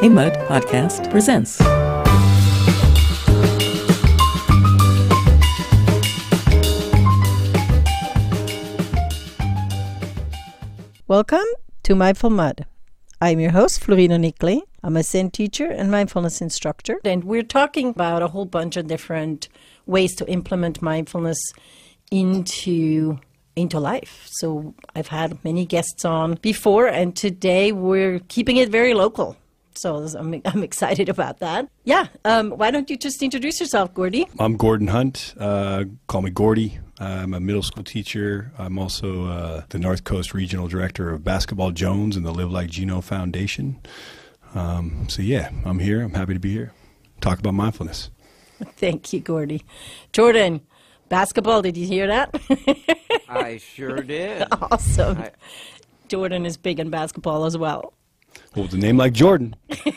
A Mud Podcast presents. Welcome to Mindful Mud. I'm your host, Florina Nickley. I'm a Zen teacher and mindfulness instructor, and we're talking about a whole bunch of different ways to implement mindfulness into life. So I've had many guests on before, and today we're keeping it very local. So I'm excited about that. Yeah, why don't you just introduce yourself, Gordy? I'm Gordon Hunt. Call me Gordy. I'm a middle school teacher. I'm also the North Coast Regional Director of Basketball Jones and the Live Like Gino Foundation. So yeah, I'm here. I'm happy to be here. Talk about mindfulness. Thank you, Gordy. Jordan, basketball, did you hear that? I sure did. Awesome. Jordan is big in basketball as well. Well, with a name like Jordan.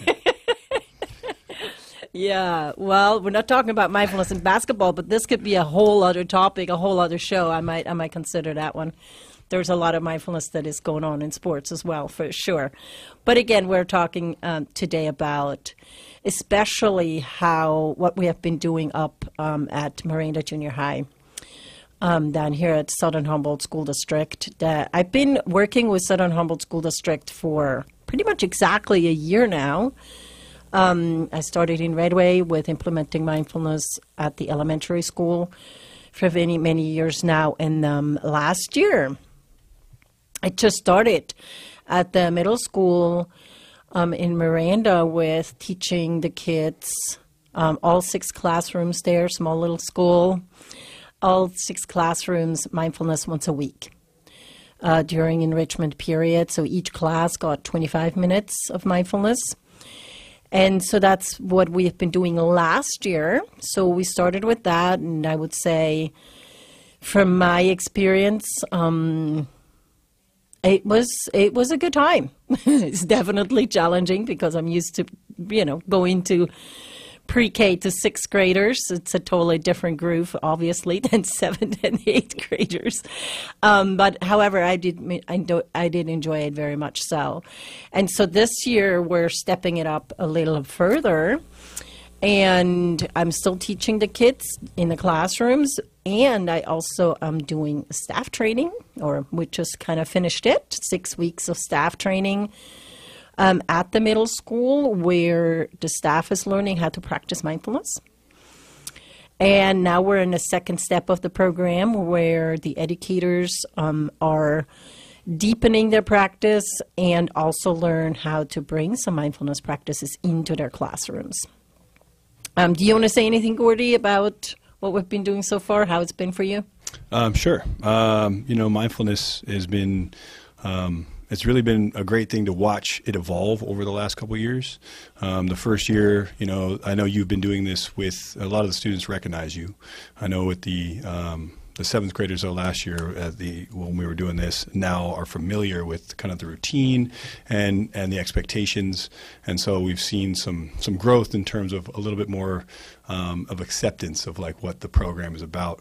Yeah, well, we're not talking about mindfulness in basketball, but this could be a whole other topic, a whole other show. I might consider that one. There's a lot of mindfulness that is going on in sports as well, for sure. But again, we're talking today about especially what we have been doing up at Miranda Junior High. Down here at Southern Humboldt School District. I've been working with Southern Humboldt School District for pretty much exactly a year now. I started in Redway with implementing mindfulness at the elementary school for many, many years now. And last year, I just started at the middle school in Miranda with teaching the kids, all 6 classrooms there, small little school. All 6 classrooms, mindfulness once a week during enrichment period. So each class got 25 minutes of mindfulness. And so that's what we have been doing last year. So we started with that, and I would say from my experience, it was a good time. It's definitely challenging because I'm used to, going to pre-K to 6th graders. It's a totally different groove, obviously, than 7th and 8th graders. But however, I did enjoy it very much so. And so this year we're stepping it up a little further. And I'm still teaching the kids in the classrooms. And I also am doing staff training, or we just kind of finished it, 6 weeks of staff training. At the middle school, where the staff is learning how to practice mindfulness. And now we're in the second step of the program where the educators are deepening their practice and also learn how to bring some mindfulness practices into their classrooms. Do you want to say anything, Gordy, about what we've been doing so far, how it's been for you? Sure. Mindfulness has been... It's really been a great thing to watch it evolve over the last couple of years. The first year, I know you've been doing this with a lot of the students recognize you. I know with the 7th graders though last year when we were doing this now are familiar with kind of the routine and the expectations. And so we've seen some growth in terms of a little bit more of acceptance of like what the program is about.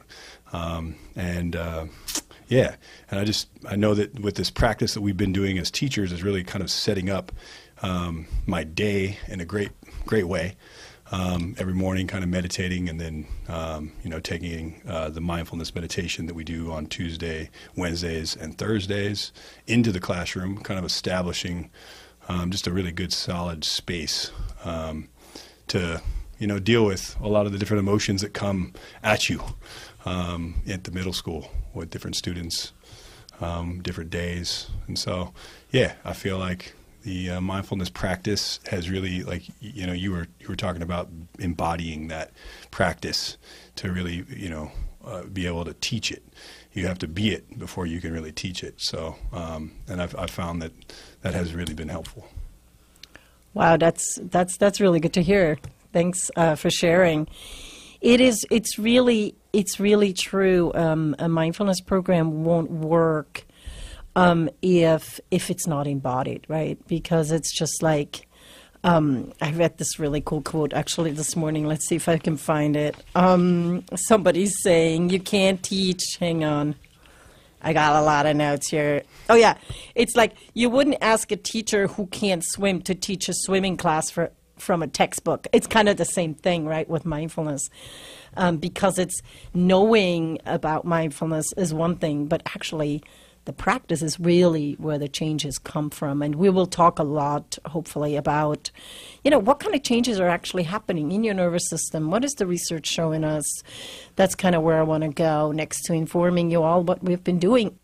Yeah, and I know that with this practice that we've been doing as teachers is really kind of setting up my day in a great way. Every morning kind of meditating and then, taking the mindfulness meditation that we do on Tuesday, Wednesdays, and Thursdays into the classroom, kind of establishing just a really good solid space to, deal with a lot of the different emotions that come at you at the middle school with different students, different days. And so, yeah, I feel like the mindfulness practice has really, like, you were talking about embodying that practice to really, be able to teach it. You have to be it before you can really teach it. So, and I've found that has really been helpful. Wow, that's really good to hear. Thanks for sharing. It's really true. A mindfulness program won't work if it's not embodied, right? Because it's just like I read this really cool quote actually this morning. Let's see if I can find it. Somebody's saying you can't teach. Hang on. I got a lot of notes here. Oh, yeah. It's like you wouldn't ask a teacher who can't swim to teach a swimming class from a textbook. It's kind of the same thing, right, with mindfulness. Because it's knowing about mindfulness is one thing, but actually the practice is really where the changes come from. And we will talk a lot, hopefully, about, what kind of changes are actually happening in your nervous system. What is the research showing us? That's kind of where I want to go next to informing you all what we've been doing.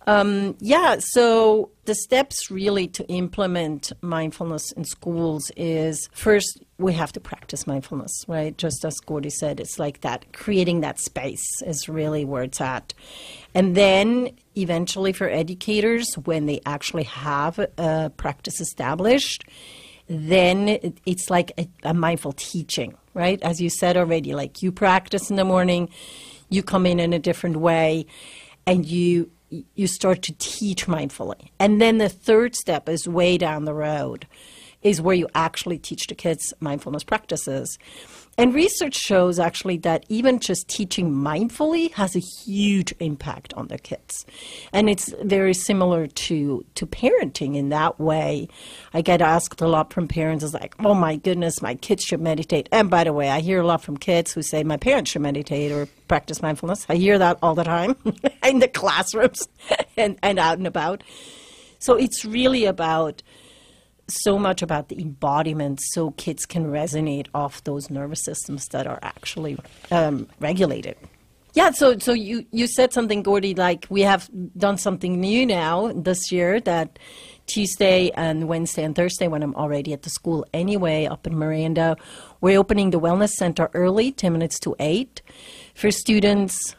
So the steps really to implement mindfulness in schools is, first, we have to practice mindfulness, right? Just as Gordy said, it's like that, creating that space is really where it's at. And then eventually for educators, when they actually have a practice established, then it's like a mindful teaching, right? As you said already, like you practice in the morning, you come in a different way, and you start to teach mindfully. And then the third step is way down the road, is where you actually teach the kids mindfulness practices. And research shows actually that even just teaching mindfully has a huge impact on the kids. And it's very similar to parenting in that way. I get asked a lot from parents, is like, oh my goodness, my kids should meditate. And by the way, I hear a lot from kids who say my parents should meditate or practice mindfulness. I hear that all the time in the classrooms and out and about. So it's really so much about the embodiment, so kids can resonate off those nervous systems that are actually regulated. Yeah, so you said something, Gordy, like we have done something new now this year, that Tuesday and Wednesday and Thursday, when I'm already at the school anyway, up in Miranda, we're opening the Wellness Center early, 10 minutes to 8, for students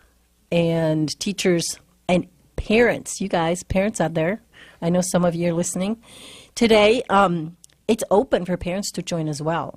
and teachers and parents. You guys, parents out there, I know some of you are listening. Today, it's open for parents to join as well.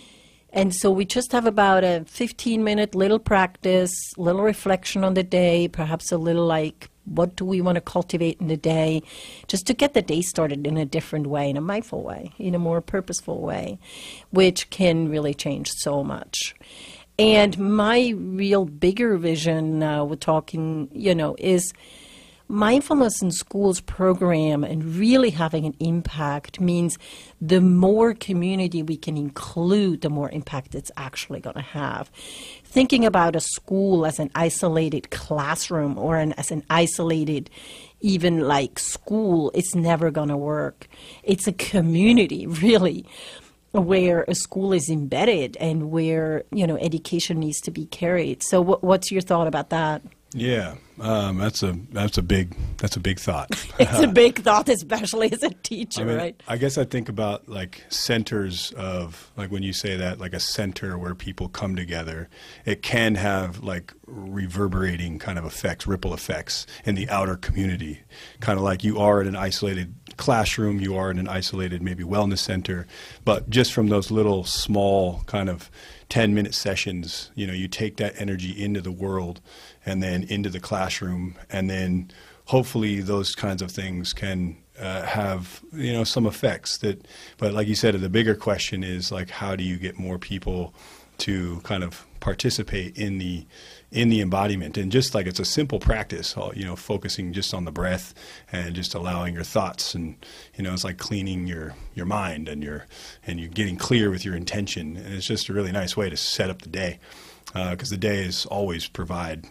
And so we just have about a 15-minute little practice, little reflection on the day, perhaps a little like, what do we want to cultivate in the day, just to get the day started in a different way, in a mindful way, in a more purposeful way, which can really change so much. And my real bigger vision now, we're talking, is mindfulness in schools program and really having an impact means the more community we can include, the more impact it's actually going to have. Thinking about a school as an isolated classroom or as an isolated even like school, it's never going to work. It's a community, really, where a school is embedded and where, education needs to be carried. So what's your thought about that? Yeah, that's a big thought. It's a big thought, especially as a teacher, right? I guess I think about like centers of, like when you say that, like a center where people come together, it can have like reverberating kind of effects, ripple effects in the outer community. Kind of like you are in an isolated classroom, you are in an isolated maybe wellness center, but just from those little small kind of 10-minute sessions, you take that energy into the world and then into the classroom, and then hopefully those kinds of things can have some effects that. But like you said, the bigger question is like, how do you get more people to kind of participate in the embodiment? And just like it's a simple practice, focusing just on the breath and just allowing your thoughts, and it's like cleaning your mind and you're getting clear with your intention. And it's just a really nice way to set up the day, because the day is always provide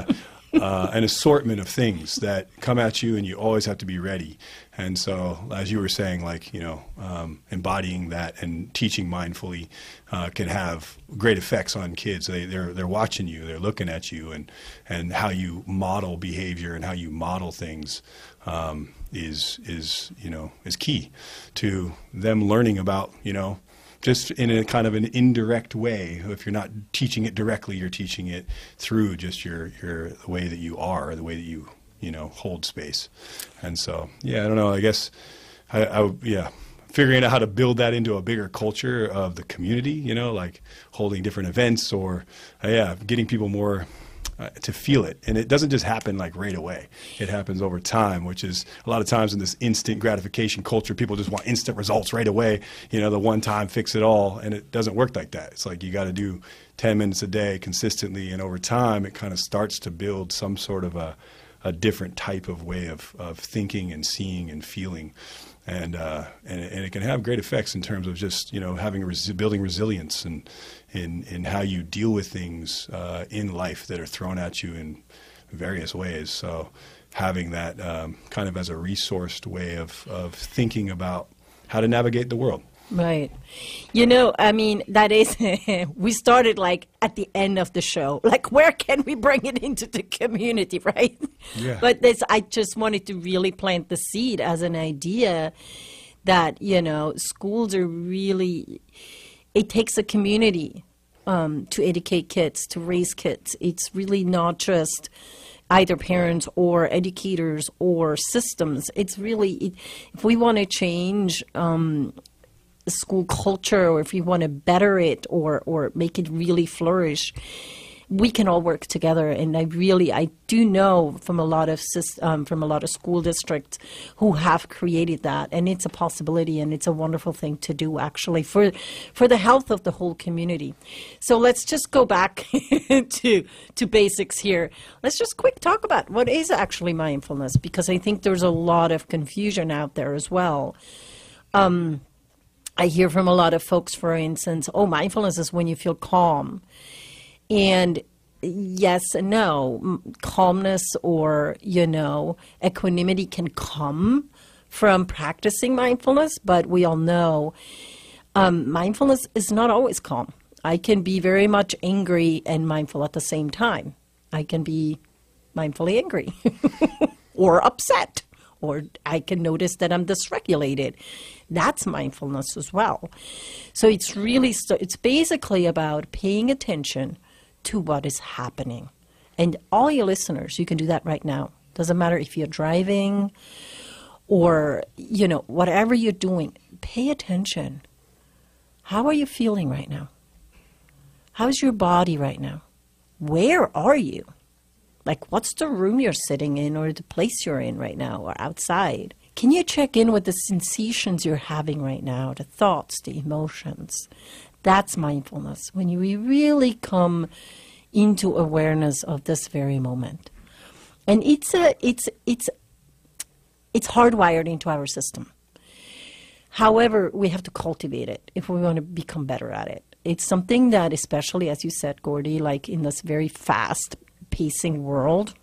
an assortment of things that come at you, and you always have to be ready. And so, as you were saying, like, embodying that and teaching mindfully can have great effects on kids. They're watching you, they're looking at you, and how you model behavior and how you model things is key to them learning about, just in a kind of an indirect way. If you're not teaching it directly, you're teaching it through just the way that you are, the way that you hold space. And so, I don't know, I guess figuring out how to build that into a bigger culture of the community, like holding different events or getting people more to feel it. And it doesn't just happen like right away. It happens over time, which is a lot of times in this instant gratification culture, people just want instant results right away, the one time fix it all. And it doesn't work like that. It's like you got to do 10 minutes a day consistently. And over time, it kind of starts to build some sort of a a different type of way of thinking and seeing and feeling. And it can have great effects in terms of just, you know, building resilience and in how you deal with things in life that are thrown at you in various ways. So having that kind of as a resourced way of thinking about how to navigate the world. Right. You know, I mean, that is, we started like at the end of the show, like where can we bring it into the community, right? Yeah. But I just wanted to really plant the seed as an idea that, you know, schools are really, it takes a community to educate kids, to raise kids. It's really not just either parents or educators or systems. It's really, if we want to change school culture, or if we want to better it or make it really flourish, we can all work together. And I do know from a lot of school districts who have created that, and it's a possibility, and it's a wonderful thing to do actually for the health of the whole community. So let's just go back to basics here. Let's just quick talk about what is actually mindfulness, because I think there's a lot of confusion out there as well. I hear from a lot of folks, for instance, mindfulness is when you feel calm. And yes and no. Calmness or, you know, equanimity can come from practicing mindfulness, but we all know mindfulness is not always calm. I can be very much angry and mindful at the same time. I can be mindfully angry or upset. Or I can notice that I'm dysregulated. That's mindfulness as well. So it's really, it's basically about paying attention to what is happening. And all your listeners, you can do that right now. Doesn't matter if you're driving or, you know, whatever you're doing, pay attention. How are you feeling right now? How's your body right now? Where are you? Like, what's the room you're sitting in or the place you're in right now or outside? Can you check in with the sensations you're having right now, the thoughts, the emotions? That's mindfulness, when you really come into awareness of this very moment. And it's hardwired into our system. However, we have to cultivate it if we want to become better at it. It's something that, especially, as you said, Gordy, like in this very fast pacing world,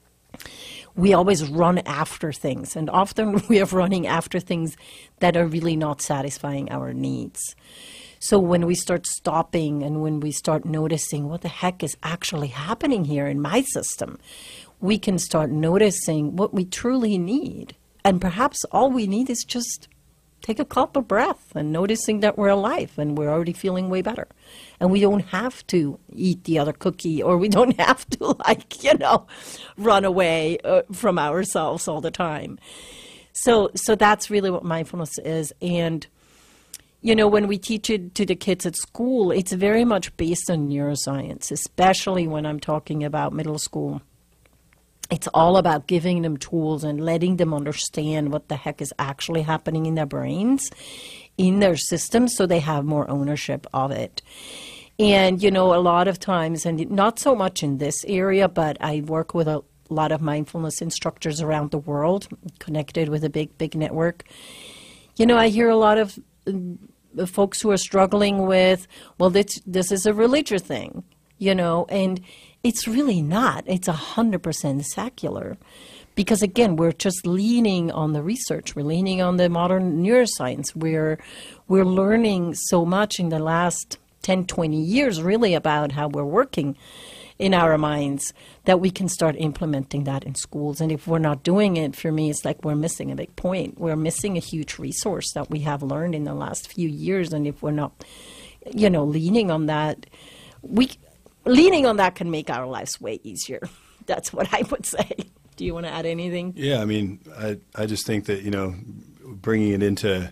we always run after things, and often we are running after things that are really not satisfying our needs. So when we start stopping and when we start noticing what the heck is actually happening here in my system, we can start noticing what we truly need. And perhaps all we need is just take a couple of breaths and noticing that we're alive and we're already feeling way better. And we don't have to eat the other cookie, or we don't have to, like, you know, run away from ourselves all the time. So that's really what mindfulness is. And, you know, when we teach it to the kids at school, it's very much based on neuroscience, especially when I'm talking about middle school. It's all about giving them tools and letting them understand what the heck is actually happening in their brains, in their systems, so they have more ownership of it. And, you know, a lot of times, and not so much in this area, but I work with a lot of mindfulness instructors around the world, connected with a big network. You know, I hear a lot of folks who are struggling with, well, this is a religious thing, you know, and it's really not. It's 100% secular. Because, again, we're just leaning on the research. We're leaning on the modern neuroscience. We're learning so much in the last 10, 20 years, really, about how we're working in our minds, that we can start implementing that in schools. And if we're not doing it, for me, it's like we're missing a big point. We're missing a huge resource that we have learned in the last few years. And if we're not, you know, leaning on that, leaning on that can make our lives way easier. That's what I would say. Do you want to add anything? Yeah, I mean, I just think that, you know, bringing it into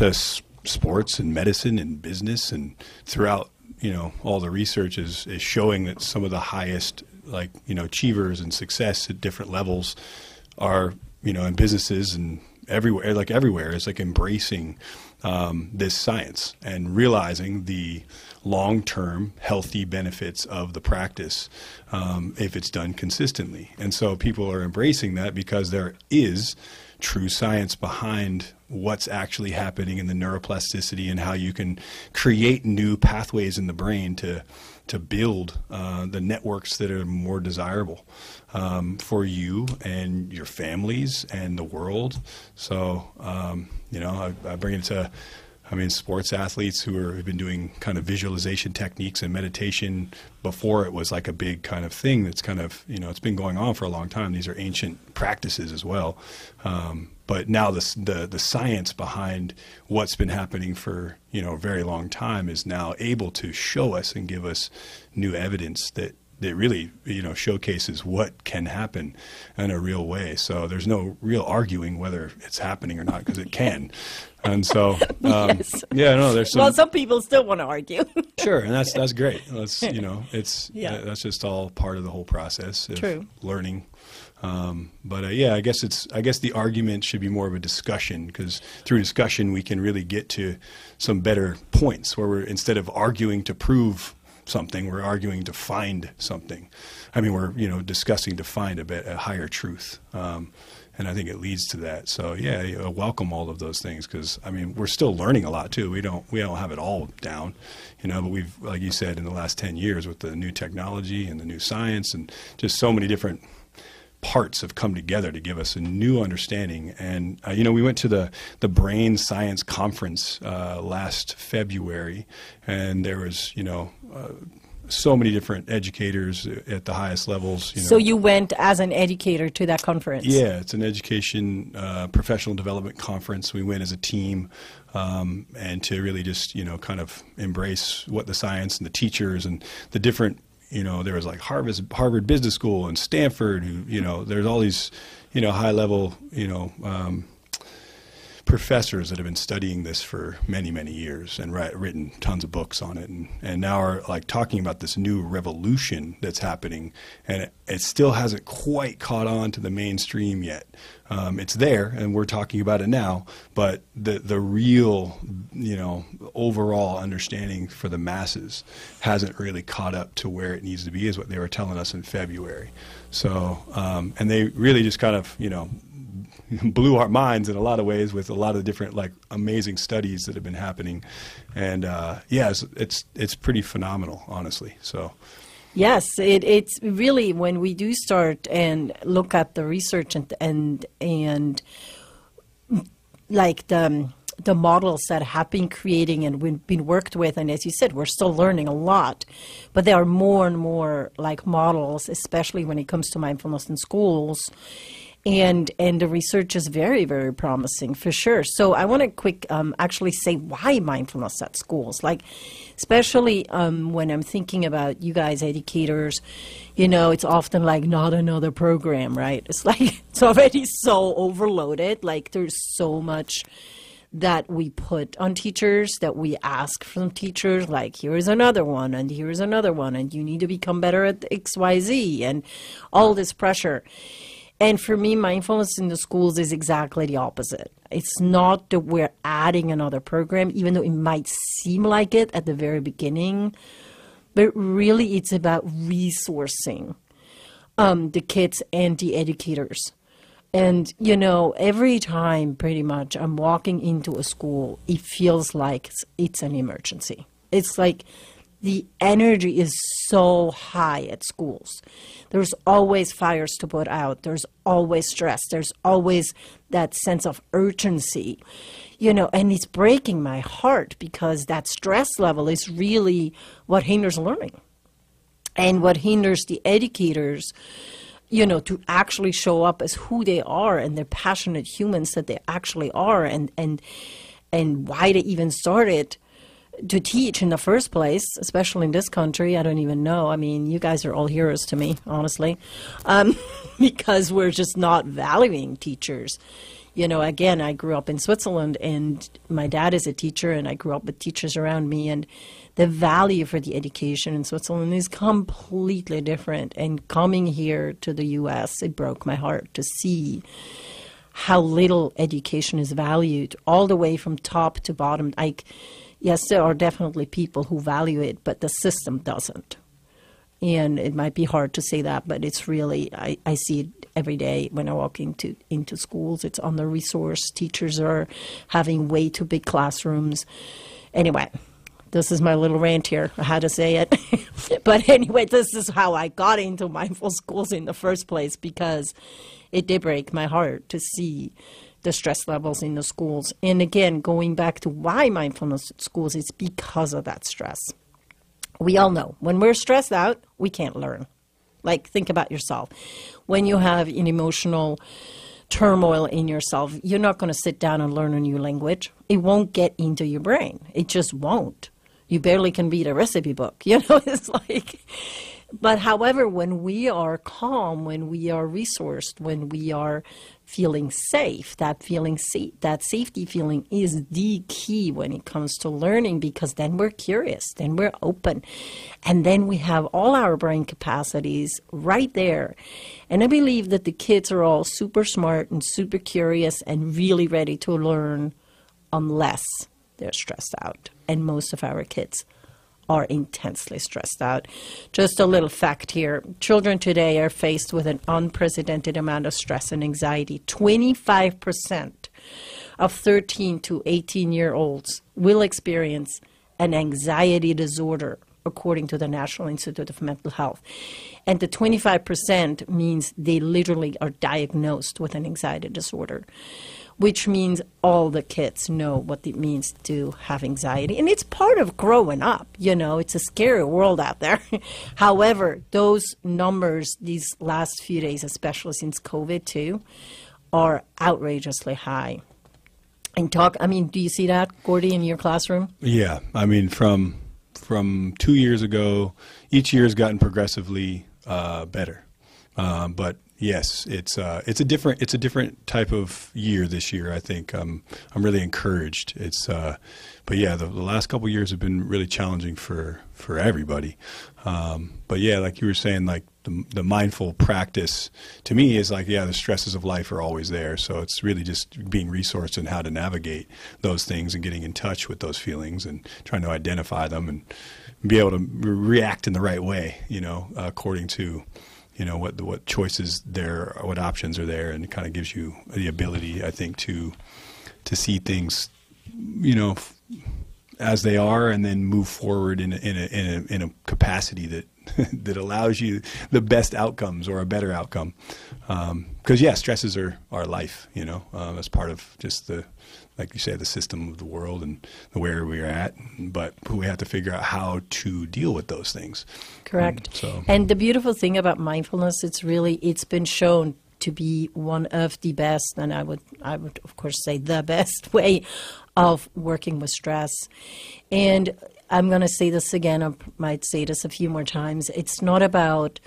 sports and medicine and business and throughout, you know, all the research is showing that some of the highest, like, you know, achievers and success at different levels are, you know, in businesses and everywhere is like embracing this science and realizing the long-term healthy benefits of the practice if it's done consistently. And so people are embracing that because there is true science behind what's actually happening in the neuroplasticity and how you can create new pathways in the brain to build the networks that are more desirable for you and your families and the world. So, I bring it to, sports athletes who've been doing kind of visualization techniques and meditation before it was like a big kind of thing that's kind of, it's been going on for a long time. These are ancient practices as well. But now the science behind what's been happening for, a very long time is now able to show us and give us new evidence that really, showcases what can happen in a real way. So there's no real arguing whether it's happening or not because it can. And so, Yes. there's some. Well, some people still want to argue. Sure, and that's great. That's that's just all part of the whole process of True. learning. I guess the argument should be more of a discussion, because through discussion we can really get to some better points where instead of arguing to prove something, we're arguing to find something. We're discussing to find a higher truth. And I think it leads to that. So I welcome all of those things because we're still learning a lot too. We don't have it all down, but we've, like you said, in the last 10 years with the new technology and the new science and just so many different parts have come together to give us a new understanding. And we went to the Brain Science Conference last February, and there was so many different educators at the highest levels. So you went as an educator to that conference? Yeah, it's an education professional development conference. We went as a team and to really just kind of embrace what the science and the teachers and the different. There was like Harvard Business School and Stanford, there's all these, high level, professors that have been studying this for many, many years and written tons of books on it. And now are like talking about this new revolution that's happening, and it still hasn't quite caught on to the mainstream yet. It's there, and we're talking about it now, but the real, overall understanding for the masses hasn't really caught up to where it needs to be, is what they were telling us in February. So, and they really just kind of, blew our minds in a lot of ways with a lot of different amazing studies that have been happening. And it's pretty phenomenal, honestly. So. Yes, it's really, when we do start and look at the research and like the models that have been creating and been worked with, and as you said, we're still learning a lot, but there are more and more like models, especially when it comes to mindfulness in schools. And the research is very, very promising for sure. So I want to actually say why mindfulness at schools, especially when I'm thinking about you guys educators, it's often like not another program, right? It's like it's already so overloaded. Like there's so much that we put on teachers, that we ask from teachers, like here's another one and here's another one and you need to become better at XYZ and all this pressure. And for me, mindfulness in the schools is exactly the opposite. It's not that we're adding another program, even though it might seem like it at the very beginning, but really it's about resourcing the kids and the educators. And, every time pretty much I'm walking into a school, it feels like it's an emergency. It's like the energy is so high at schools. There's always fires to put out. There's always stress. There's always that sense of urgency, and it's breaking my heart because that stress level is really what hinders learning and what hinders the educators, to actually show up as who they are and they're passionate humans that they actually are and why they even started to teach in the first place, especially in this country. I don't even know. You guys are all heroes to me, honestly, because we're just not valuing teachers. Again, I grew up in Switzerland and my dad is a teacher and I grew up with teachers around me, and the value for the education in Switzerland is completely different. And coming here to the U.S., it broke my heart to see how little education is valued all the way from top to bottom. Like, yes, there are definitely people who value it, but the system doesn't. And it might be hard to say that, but it's really, I see it every day when I walk into schools. It's under-resourced. Teachers are having way too big classrooms. Anyway, this is my little rant here. I had to say it. But anyway, this is how I got into mindful schools in the first place, because it did break my heart to see the stress levels in the schools. And again, going back to why mindfulness schools, it's because of that stress. We all know when we're stressed out, we can't learn. Like, think about yourself. When you have an emotional turmoil in yourself, you're not going to sit down and learn a new language. It won't get into your brain. It just won't. You barely can read a recipe book. It's like, but however, when we are calm, when we are resourced, when we are feeling safe, that safety feeling is the key when it comes to learning, because then we're curious, then we're open, and then we have all our brain capacities right there. And I believe that the kids are all super smart and super curious and really ready to learn unless they're stressed out. And most of our kids are intensely stressed out. Just a little fact here. Children today are faced with an unprecedented amount of stress and anxiety. 25% of 13 to 18-year-olds will experience an anxiety disorder, according to the National Institute of Mental Health. And the 25% means they literally are diagnosed with an anxiety disorder, which means all the kids know what it means to have anxiety. And it's part of growing up. It's a scary world out there. However, those numbers these last few days, especially since COVID too, are outrageously high. And do you see that, Gordy, in your classroom? Yeah. I mean, from 2 years ago, each year has gotten progressively better. But yes, it's a different type of year this year. I think I'm really encouraged. But yeah, the last couple of years have been really challenging for everybody. But yeah, like you were saying, like the mindful practice to me is like, yeah, the stresses of life are always there. So it's really just being resourced in how to navigate those things and getting in touch with those feelings and trying to identify them and be able to react in the right way, according to what choices there, what options are there, and it kind of gives you the ability, I think, to see things, as they are, and then move forward in a capacity that that allows you the best outcomes or a better outcome. Because stresses are life, as part of just like you say, the system of the world and where we're at, but we have to figure out how to deal with those things. Correct. And the beautiful thing about mindfulness, it's been shown to be one of the best, and I would of course say the best way of working with stress. And I'm going to say this again, I might say this a few more times. It's not about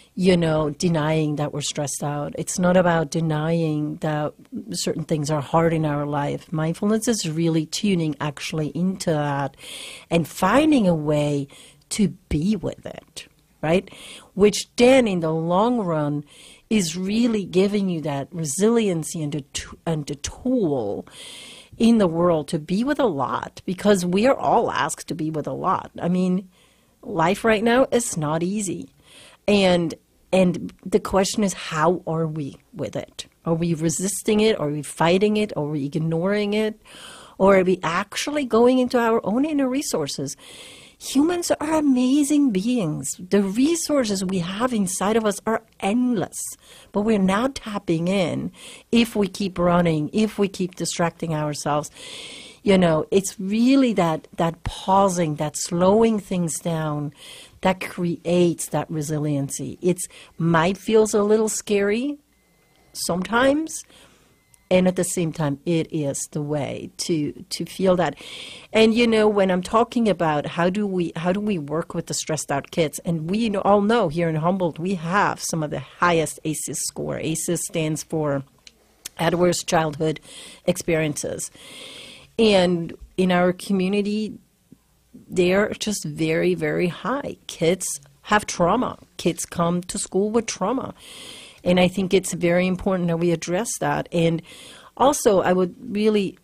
denying that we're stressed out. It's not about denying that certain things are hard in our life. Mindfulness is really tuning actually into that and finding a way to be with it, right? Which then in the long run is really giving you that resiliency and the tool in the world to be with a lot, because we are all asked to be with a lot. I mean, life right now is not easy. And the question is, how are we with it? Are we resisting it? Are we fighting it? Are we ignoring it? Or are we actually going into our own inner resources? Humans are amazing beings. The resources we have inside of us are endless, but we're now tapping in if we keep running, if we keep distracting ourselves. It's really that pausing, that slowing things down that creates that resiliency. It might feels a little scary sometimes, and at the same time, it is the way to feel that. And when I'm talking about how do we work with the stressed out kids, and we all know here in Humboldt we have some of the highest ACEs score. ACEs stands for Adverse Childhood Experiences, and in our community, they're just very, very high. Kids have trauma. Kids come to school with trauma. And I think it's very important that we address that. And also, I would really,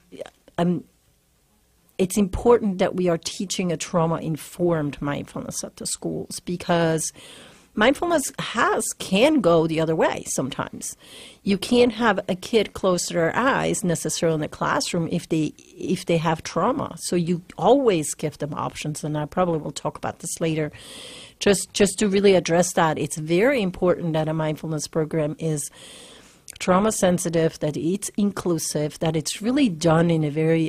it's important that we are teaching a trauma-informed mindfulness at the schools, because mindfulness can go the other way sometimes. You can't have a kid close their eyes necessarily in the classroom if they have trauma. So you always give them options, and I probably will talk about this later. Just to really address that, it's very important that a mindfulness program is trauma sensitive, that it's inclusive, that it's really done in a very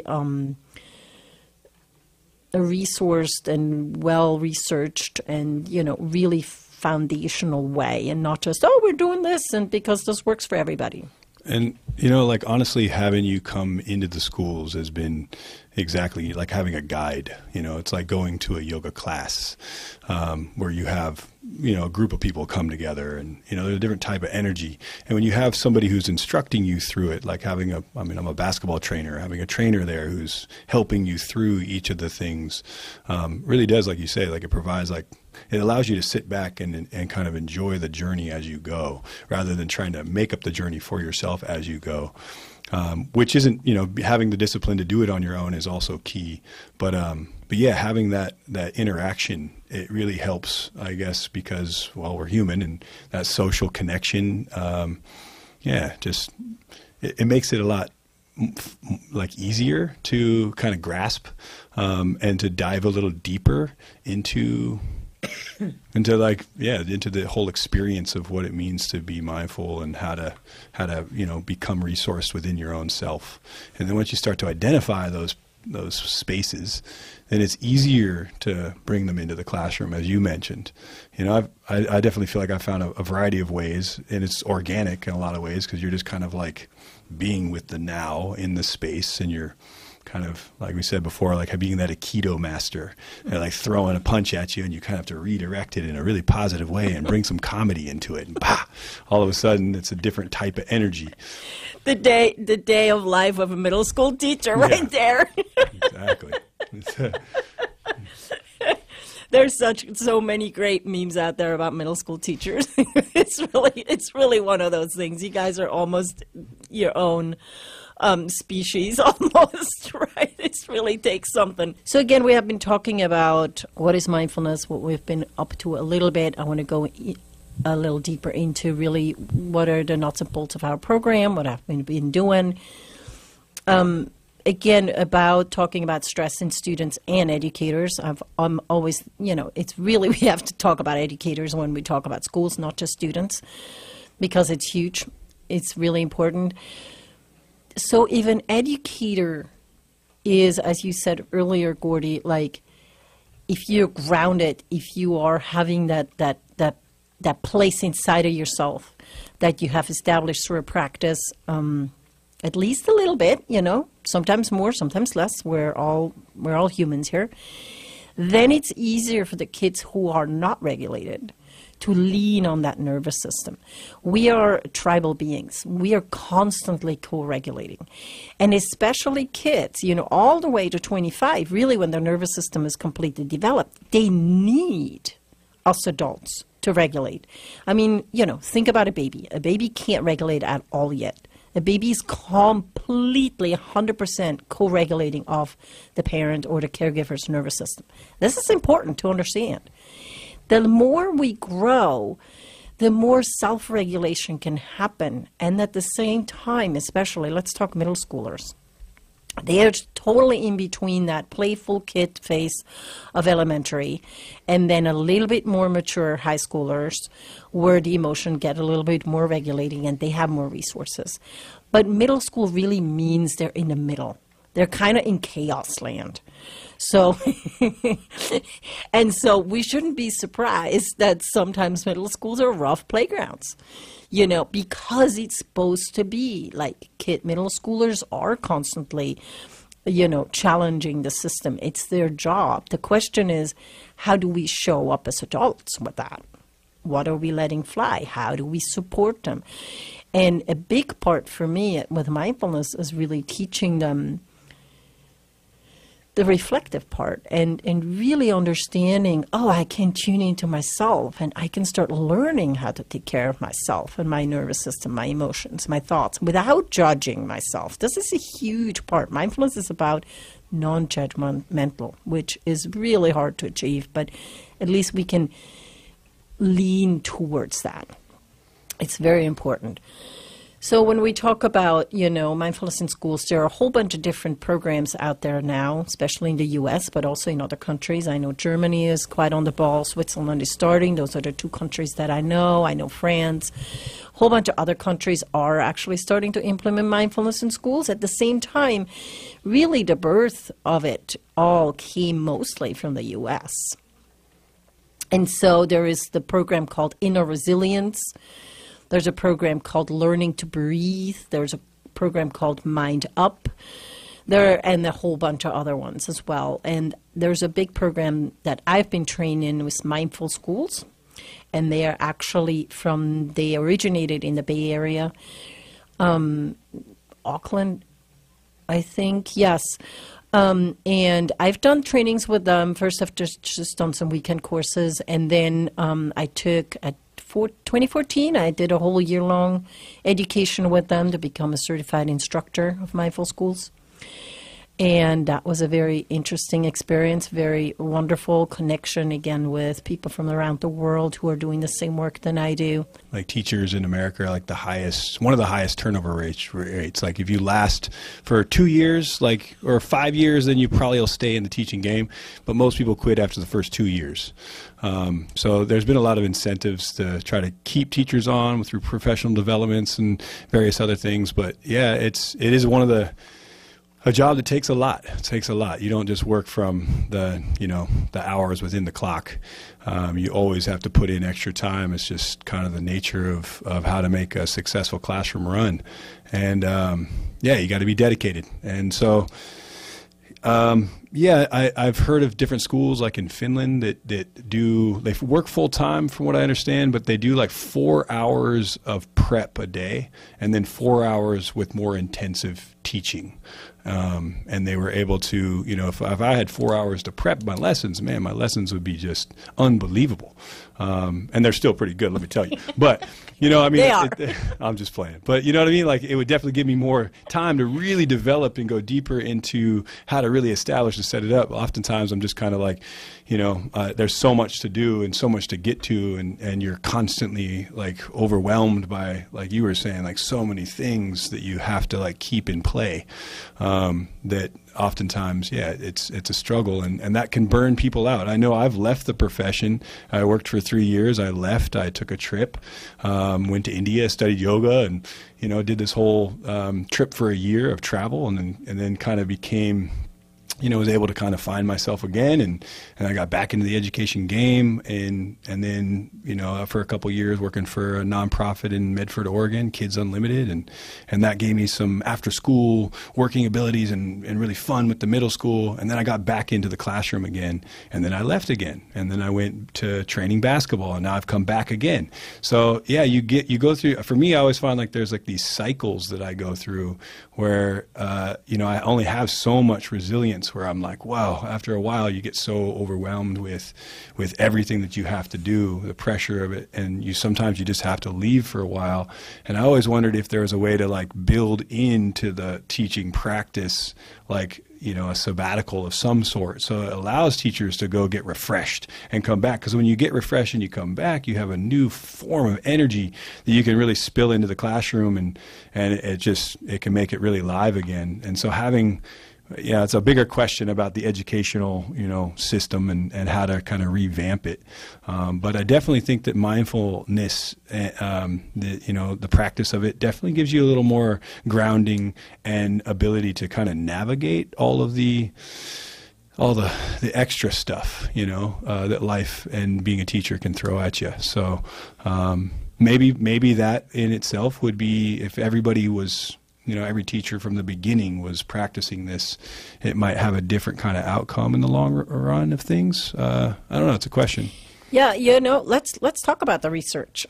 resourced and well-researched and, really foundational way, and not just, we're doing this and because this works for everybody. And, honestly, having you come into the schools has been exactly like having a guide. It's like going to a yoga class where you have, a group of people come together, and, there's a different type of energy. And when you have somebody who's instructing you through it, like I'm a basketball trainer, having a trainer there who's helping you through each of the things really does, like you say, like it provides it allows you to sit back and kind of enjoy the journey as you go, rather than trying to make up the journey for yourself as you go, which isn't, having the discipline to do it on your own is also key. But yeah, having that interaction, it really helps, I guess, because, we're human, and that social connection, it makes it a lot easier to kind of grasp and to dive a little deeper into the whole experience of what it means to be mindful, and how to become resourced within your own self. And then once you start to identify those spaces, then it's easier to bring them into the classroom, as you mentioned. I definitely feel like I found a variety of ways, and it's organic in a lot of ways, because you're just kind of like being with the now in the space, and you're kind of, like we said before, like being that Aikido master. They're like throwing a punch at you, and you kind of have to redirect it in a really positive way and bring some comedy into it. And all of a sudden, it's a different type of energy. The day of life of a middle school teacher, right there. Exactly. There's so many great memes out there about middle school teachers. It's really one of those things. You guys are almost your own species, almost, right? It really takes something. So again, we have been talking about what is mindfulness, what we've been up to a little bit. I want to go a little deeper into really what are the nuts and bolts of our program, what I've been doing. Again, about talking about stress in students and educators. I'm always, it's really, we have to talk about educators when we talk about schools, not just students, because it's huge. It's really important. So if an educator is, as you said earlier, Gordy, like if you're grounded, if you are having that place inside of yourself that you have established through a practice, at least a little bit, sometimes more, sometimes less. We're all humans here. Then it's easier for the kids who are not regulated to lean on that nervous system. We are tribal beings. We are constantly co-regulating. And especially kids, all the way to 25, really when their nervous system is completely developed, they need us adults to regulate. I mean, think about a baby. A baby can't regulate at all yet. A baby is completely 100% co-regulating of the parent or the caregiver's nervous system. This is important to understand. The more we grow, the more self-regulation can happen. And at the same time, especially, let's talk middle schoolers. They are totally in between that playful kid phase of elementary and then a little bit more mature high schoolers where the emotion get a little bit more regulating and they have more resources. But middle school really means they're in the middle. They're kind of in chaos land. So, and so we shouldn't be surprised that sometimes middle schools are rough playgrounds, because it's supposed to be like middle schoolers are constantly, challenging the system. It's their job. The question is, how do we show up as adults with that? What are we letting fly? How do we support them? And a big part for me with mindfulness is really teaching them the reflective part and really understanding, oh, I can tune into myself and I can start learning how to take care of myself and my nervous system, my emotions, my thoughts, without judging myself. This is a huge part. Mindfulness is about non-judgmental, which is really hard to achieve, but at least we can lean towards that. It's very important. So when we talk about, mindfulness in schools, there are a whole bunch of different programs out there now, especially in the U.S., but also in other countries. I know Germany is quite on the ball. Switzerland is starting. Those are the two countries that I know. I know France. A whole bunch of other countries are actually starting to implement mindfulness in schools. At the same time, really the birth of it all came mostly from the U.S. And so there is the program called Inner Resilience. There's a program called Learning to Breathe. There's a program called Mind Up. And a whole bunch of other ones as well. And there's a big program that I've been trained in with Mindful Schools. And they are actually they originated in the Bay Area. Auckland, I think, yes. And I've done trainings with them. First, I've just done some weekend courses. And then I took 2014, I did a whole year-long education with them to become a certified instructor of Mindful Schools. And that was a very interesting experience, very wonderful connection, again, with people from around the world who are doing the same work than I do. Like teachers in America are like one of the highest turnover rates. Like if you last for 2 years, or 5 years, then you probably will stay in the teaching game. But most people quit after the first 2 years. So there's been a lot of incentives to try to keep teachers on through professional developments and various other things. But yeah, it is a job that takes a lot. It takes a lot. You don't just work from the hours within the clock. You always have to put in extra time. It's just kind of the nature of how to make a successful classroom run. And you got to be dedicated. And so, I've heard of different schools like in Finland that they work full time from what I understand, but they do like 4 hours of prep a day and then 4 hours with more intensive teaching. And they were able to, if I had 4 hours to prep my lessons, man, my lessons would be just unbelievable. And they're still pretty good, let me tell you. But, They are. I'm just playing. But you know what I mean? Like it would definitely give me more time to really develop and go deeper into how to really establish and set it up. Oftentimes I'm just kind of like, there's so much to do and so much to get to, and you're constantly like overwhelmed by, like you were saying, like so many things that you have to like keep in play, that oftentimes, it's a struggle, and that can burn people out. I know I've left the profession. I worked for 3 years. I left. I took a trip, went to India, studied yoga, and did this whole trip for a year of travel, and then kind of became, was able to kind of find myself again, and I got back into the education game, and then for a couple of years working for a nonprofit in Medford, Oregon, Kids Unlimited, and that gave me some after school working abilities and really fun with the middle school, and then I got back into the classroom again, and then I left again, and then I went to training basketball, and now I've come back again. So you go through. For me, I always find like there's like these cycles that I go through where I only have so much resilience, where I'm like, wow, after a while you get so overwhelmed with everything that you have to do, the pressure of it, and sometimes you just have to leave for a while. And I always wondered if there was a way to like build into the teaching practice like a sabbatical of some sort, so it allows teachers to go get refreshed and come back, because when you get refreshed and you come back, you have a new form of energy that you can really spill into the classroom, and it can make it really live again. And so it's a bigger question about the educational, system and how to kind of revamp it. But I definitely think that mindfulness, the practice of it definitely gives you a little more grounding and ability to kind of navigate all the extra stuff, that life and being a teacher can throw at you. So maybe that in itself would be, if everybody was, every teacher from the beginning was practicing this, it might have a different kind of outcome in the long run of things. I don't know. It's a question. Yeah, let's talk about the research.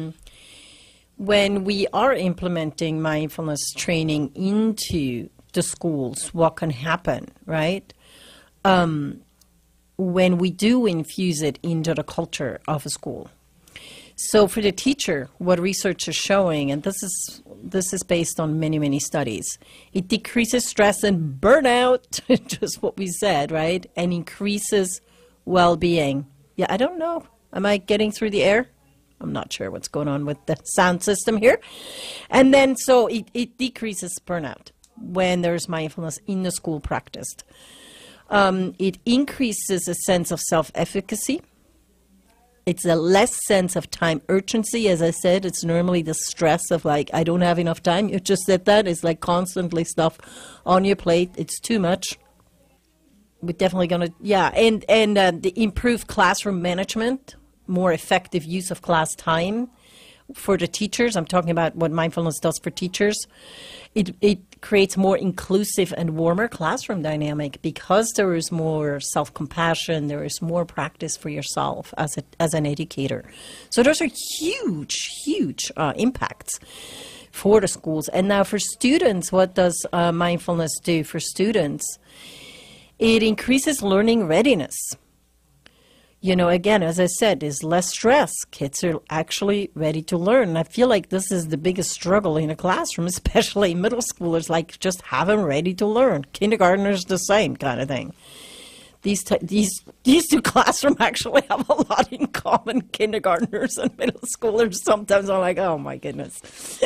When we are implementing mindfulness training into the schools, what can happen, right? when we do infuse it into the culture of a school. So for the teacher, what research is showing, and this is based on many, many studies, it decreases stress and burnout, just what we said, right? And increases well-being. Yeah, I don't know. Am I getting through the air? I'm not sure what's going on with the sound system here. And then so it decreases burnout when there's mindfulness in the school practiced. It increases a sense of self-efficacy. It's a less sense of time urgency. As I said, it's normally the stress of like, I don't have enough time. You just said that. It's like constantly stuff on your plate. It's too much. We're definitely going to, yeah. And the improved classroom management, more effective use of class time for the teachers. I'm talking about what mindfulness does for teachers. It creates more inclusive and warmer classroom dynamic because there is more self-compassion, there is more practice for yourself as an educator. So those are huge impacts for the schools. And now for students, what does mindfulness do for students? It increases learning readiness. You know, again, as I said, there's less stress. Kids are actually ready to learn. I feel like this is the biggest struggle in a classroom, especially middle schoolers, like just have them ready to learn. Kindergartners, the same kind of thing. These two classrooms actually have a lot in common, kindergartners and middle schoolers. Sometimes I'm like, oh my goodness.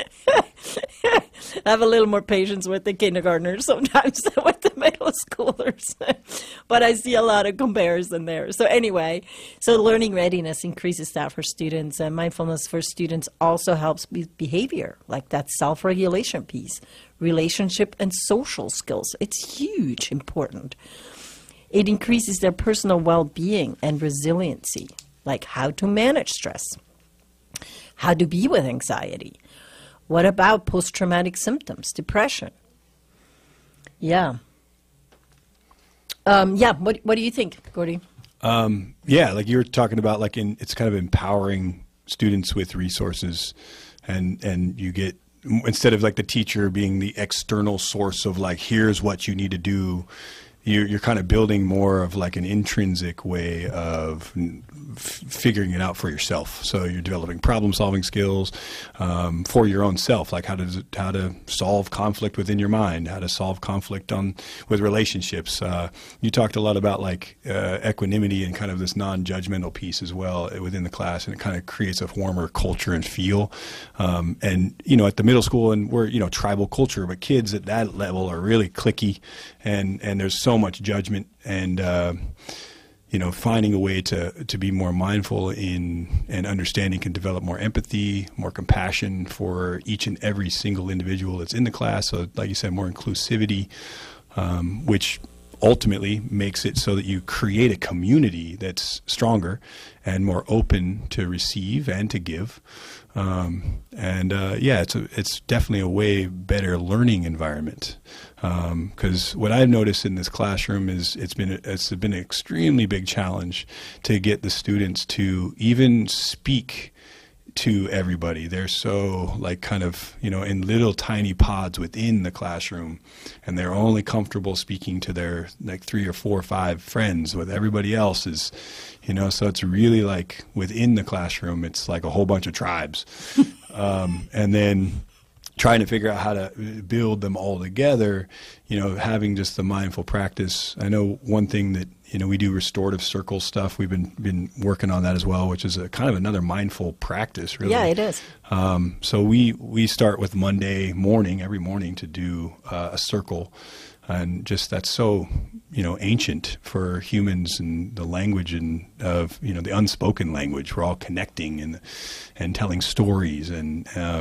I have a little more patience with the kindergartners sometimes than with the middle schoolers. But I see a lot of comparison there. So anyway, so learning readiness increases that for students, and mindfulness for students also helps with behavior, like that self-regulation piece, relationship and social skills. It's huge, important. It increases their personal well-being and resiliency, like how to manage stress, how to be with anxiety. What about post-traumatic symptoms, depression? Yeah. What do you think, Gordy? Yeah, like you were talking about, like it's kind of empowering students with resources, and you get, instead of like the teacher being the external source of like, here's what you need to do, you're kind of building more of like an intrinsic way of figuring it out for yourself. So you're developing problem-solving skills for your own self, like how to solve conflict within your mind, how to solve conflict with relationships. You talked a lot about like equanimity and kind of this non-judgmental piece as well within the class, and it kind of creates a warmer culture and feel. And you know, at the middle school, and we're tribal culture, but kids at that level are really cliquey, and there's so much judgment, and finding a way to be more mindful and understanding can develop more empathy, more compassion for each and every single individual that's in the class. So like you said, more inclusivity, which ultimately makes it so that you create a community that's stronger and more open to receive and to give. It's definitely a way better learning environment. Because what I've noticed in this classroom is it's been an extremely big challenge to get the students to even speak to everybody. They're so like kind of, in little tiny pods within the classroom, and they're only comfortable speaking to their like 3 or 4 or 5 friends. With everybody else is, so it's really like within the classroom, it's like a whole bunch of tribes. And then trying to figure out how to build them all together, having just the mindful practice. I know one thing that, we do restorative circle stuff. We've been working on that as well, which is a kind of another mindful practice, really. Yeah, it is. So we start with Monday morning, every morning, to do a circle. And just that's so, ancient for humans, and the language of the unspoken language. We're all connecting and telling stories, and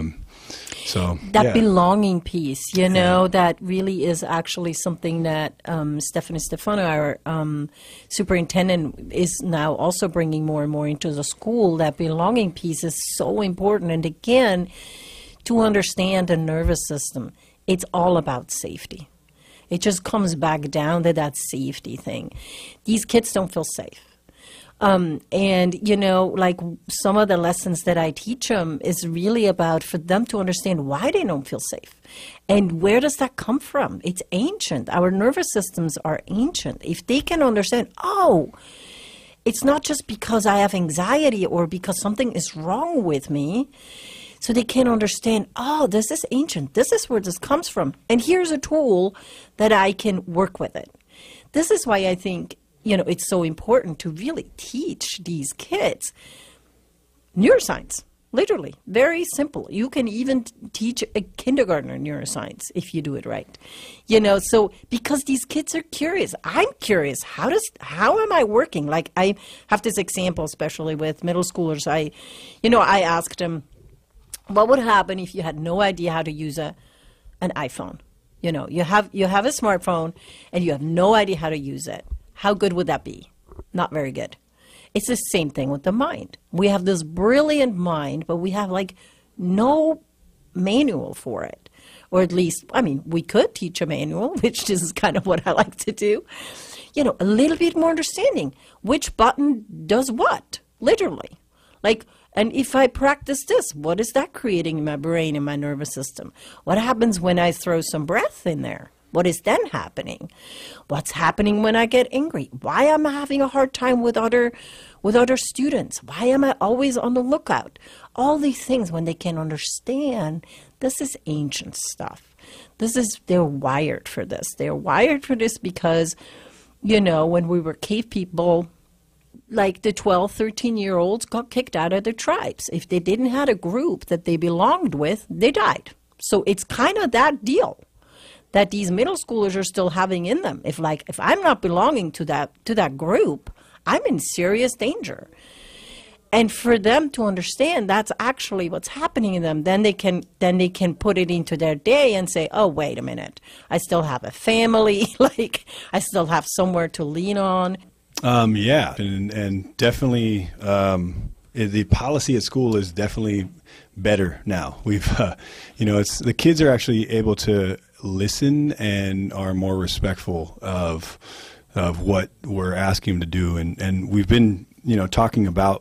belonging piece, that really is actually something that Stephanie Stefano, our superintendent, is now also bringing more and more into the school. That belonging piece is so important. And again, to understand the nervous system, it's all about safety. It just comes back down to that safety thing. These kids don't feel safe. And, like some of the lessons that I teach them is really about for them to understand why they don't feel safe. And where does that come from? It's ancient. Our nervous systems are ancient. If they can understand, it's not just because I have anxiety or because something is wrong with me. So they can understand, this is ancient. This is where this comes from. And here's a tool that I can work with it. This is why I think, it's so important to really teach these kids neuroscience. Literally, very simple. You can even teach a kindergartner neuroscience if you do it right. So because these kids are curious. I'm curious. How am I working? Like I have this example, especially with middle schoolers. I asked them, what would happen if you had no idea how to use an iPhone? You have a smartphone and you have no idea how to use it. How good would that be? Not very good. It's the same thing with the mind. We have this brilliant mind, but we have no manual for it. Or at least, we could teach a manual, which is kind of what I like to do. A little bit more understanding. Which button does what? Literally. And if I practice this, what is that creating in my brain and my nervous system? What happens when I throw some breath in there? What is then happening? What's happening when I get angry? Why am I having a hard time with other students? Why am I always on the lookout? All these things, when they can understand, this is ancient stuff. They're wired for this. They're wired for this because, when we were cave people, like the 12, 13-year-olds got kicked out of their tribes. If they didn't have a group that they belonged with, they died. So it's kind of that deal that these middle schoolers are still having in them. If I'm not belonging to that group, I'm in serious danger. And for them to understand that's actually what's happening in them, then they can put it into their day and say, oh, wait a minute, I still have a family, I still have somewhere to lean on. And definitely the policy at school is definitely better now. We've, it's the kids are actually able to listen and are more respectful of what we're asking them to do. And we've been, talking about,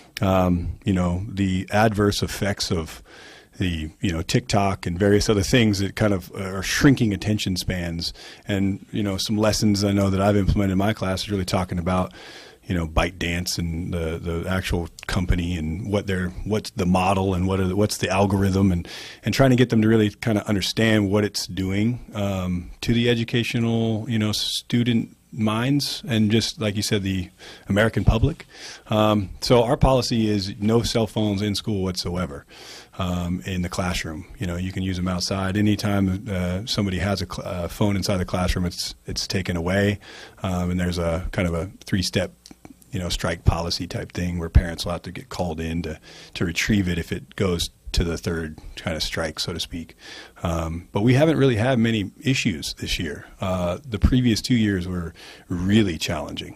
the adverse effects of the, TikTok and various other things that kind of are shrinking attention spans. And, some lessons I know that I've implemented in my class is really talking about, ByteDance and the actual company and what's the model and what's the algorithm and trying to get them to really kind of understand what it's doing to the educational, student minds and just like you said, the American public. So our policy is no cell phones in school whatsoever. In the classroom, you can use them outside. Anytime somebody has a phone inside the classroom, it's taken away, and there's a kind of a 3-step, strike policy type thing where parents will have to get called in to retrieve it if it goes to the third kind of strike, so to speak. But we haven't really had many issues this year. The previous 2 years were really challenging.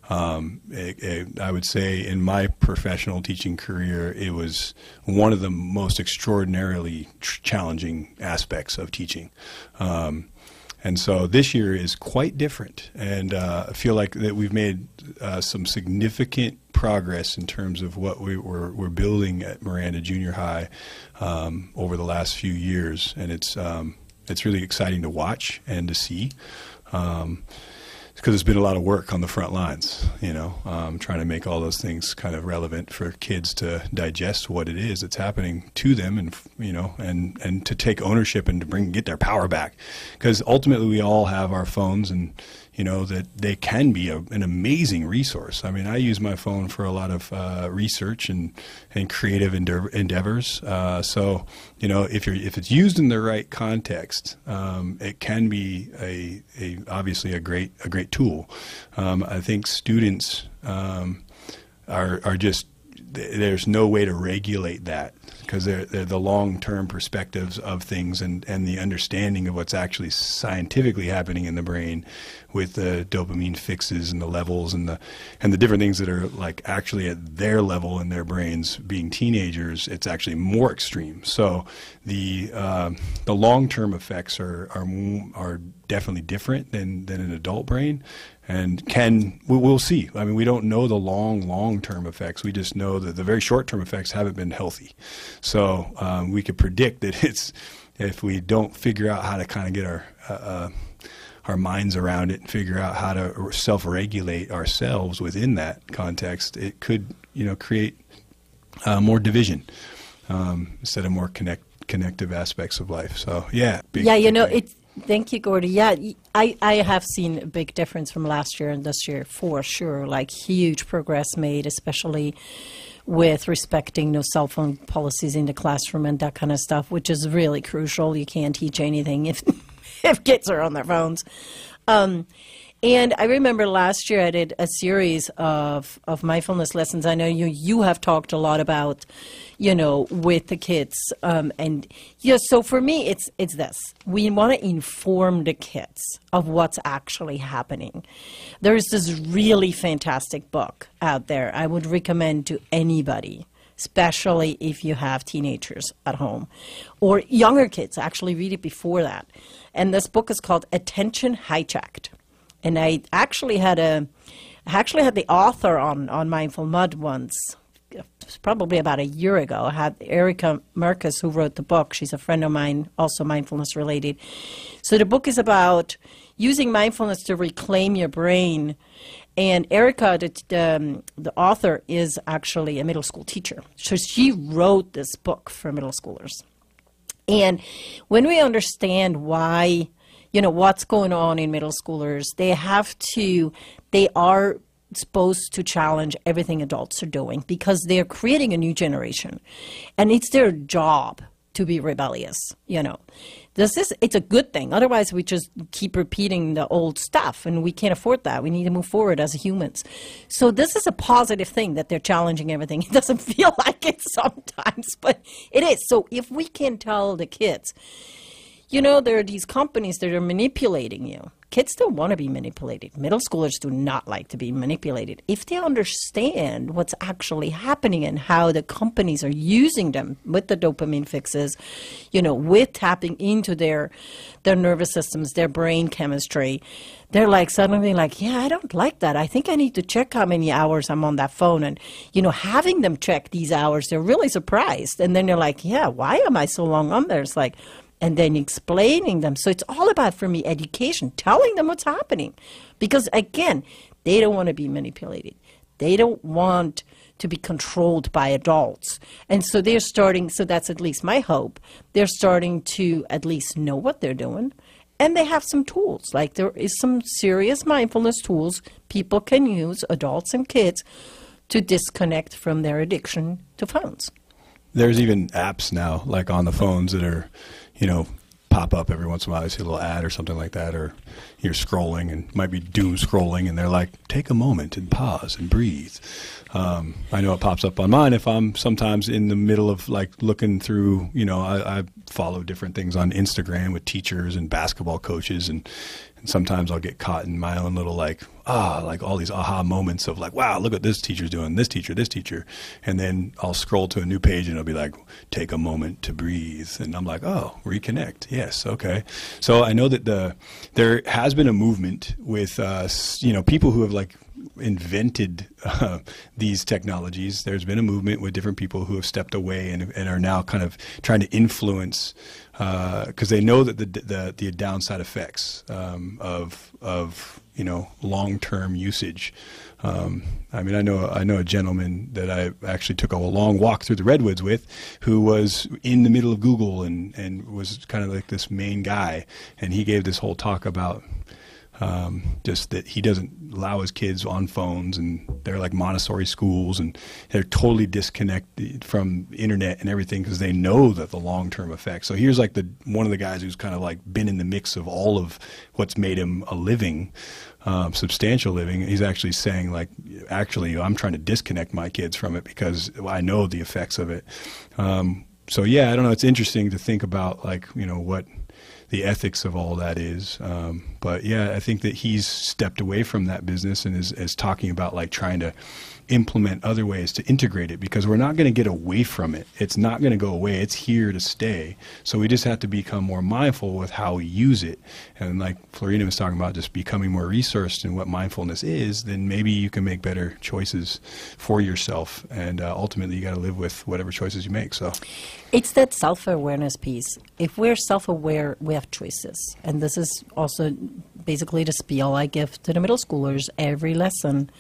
I would say in my professional teaching career, it was one of the most extraordinarily challenging aspects of teaching. And so this year is quite different. And I feel like that we've made some significant progress in terms of what we're building at Miranda Junior High over the last few years. And it's really exciting to watch and to see. Because there's been a lot of work on the front lines, trying to make all those things kind of relevant for kids to digest what it is that's happening to them and to take ownership and to get their power back. Because ultimately we all have our phones and, that they can be an amazing resource. I mean, I use my phone for a lot of research and creative endeavors. So, if it's used in the right context, it can be obviously a great tool. I think students are just, there's no way to regulate that because they're the long-term perspectives of things and the understanding of what's actually scientifically happening in the brain with the dopamine fixes and the levels and the different things that are like actually at their level in their brains. Being teenagers, it's actually more extreme. So the long-term effects are definitely different than an adult brain. And we'll see. I mean, we don't know the long-term effects. We just know that the very short-term effects haven't been healthy. So we could predict that if we don't figure out how to kind of get our minds around it and figure out how to self-regulate ourselves within that context, it could, create more division instead of more connective aspects of life. So, yeah. Thank you, Gordy. Yeah, I have seen a big difference from last year and this year for sure, like huge progress made, especially with respecting no cell phone policies in the classroom and that kind of stuff, which is really crucial. You can't teach anything if kids are on their phones. And I remember last year I did a series of mindfulness lessons. I know you have talked a lot about, with the kids. So for me, it's this. We want to inform the kids of what's actually happening. There's this really fantastic book out there I would recommend to anybody, especially if you have teenagers at home or younger kids. Actually read it before that. And this book is called Attention Hijacked. And I actually had the author on Mindful Mud once. It was probably about a year ago. I had Erica Marcus, who wrote the book. She's a friend of mine, also mindfulness related. So the book is about using mindfulness to reclaim your brain. And Erica, the author, is actually a middle school teacher. So she wrote this book for middle schoolers. And when we understand why, what's going on in middle schoolers, they are supposed to challenge everything adults are doing because they're creating a new generation. And it's their job to be rebellious, It's a good thing. Otherwise, we just keep repeating the old stuff, and we can't afford that. We need to move forward as humans. So this is a positive thing that they're challenging everything. It doesn't feel like it sometimes, but it is. So if we can tell the kids, there are these companies that are manipulating you. Kids don't want to be manipulated. Middle schoolers do not like to be manipulated. If they understand what's actually happening and how the companies are using them with the dopamine fixes, with tapping into their nervous systems, their brain chemistry, they're suddenly yeah, I don't like that. I think I need to check how many hours I'm on that phone. And, having them check these hours, they're really surprised. And then they're like, yeah, why am I so long on there? It's like, and then explaining them. So it's all about, for me, education, telling them what's happening. Because, again, they don't want to be manipulated. They don't want to be controlled by adults. And so they're starting, so that's at least my hope, they're starting to at least know what they're doing. And they have some tools. There is some serious mindfulness tools people can use, adults and kids, to disconnect from their addiction to phones. There's even apps now, on the phones that are, pop up every once in a while. I see a little ad or something like that, or you're scrolling and might be doom scrolling, and they're like, take a moment and pause and breathe. I know it pops up on mine if I'm sometimes in the middle of looking through, I follow different things on Instagram with teachers and basketball coaches, and sometimes I'll get caught in my own little all these aha moments of wow, look what this teacher's doing, this teacher. And then I'll scroll to a new page and it'll be like, take a moment to breathe. And I'm like, oh, reconnect. Yes. Okay. So I know that there has been a movement with, people who have invented these technologies. There's been a movement with different people who have stepped away and are now kind of trying to influence, because they know that the downside effects of long-term usage. I know a gentleman that I actually took a long walk through the redwoods with, who was in the middle of Google and was kind of this main guy, and he gave this whole talk about just that he doesn't allow his kids on phones, and they're Montessori schools, and they're totally disconnected from internet and everything because they know that the long-term effects. So here's one of the guys who's kind of been in the mix of all of what's made him a living, substantial living. He's actually saying I'm trying to disconnect my kids from it because I know the effects of it. So yeah, I don't know. It's interesting to think about what the ethics of all that is. But yeah, I think that he's stepped away from that business and is talking about like trying to implement other ways to integrate it, because we're not going to get away from it. It's not going to go away. It's here to stay. So we just have to become more mindful with how we use it. And like Florina was talking about, just becoming more resourced in what mindfulness is, then maybe you can make better choices for yourself. And ultimately, you got to live with whatever choices you make. So It's that self-awareness piece. If we're self-aware, we have choices. And this is also basically the spiel I give to the middle schoolers every lesson.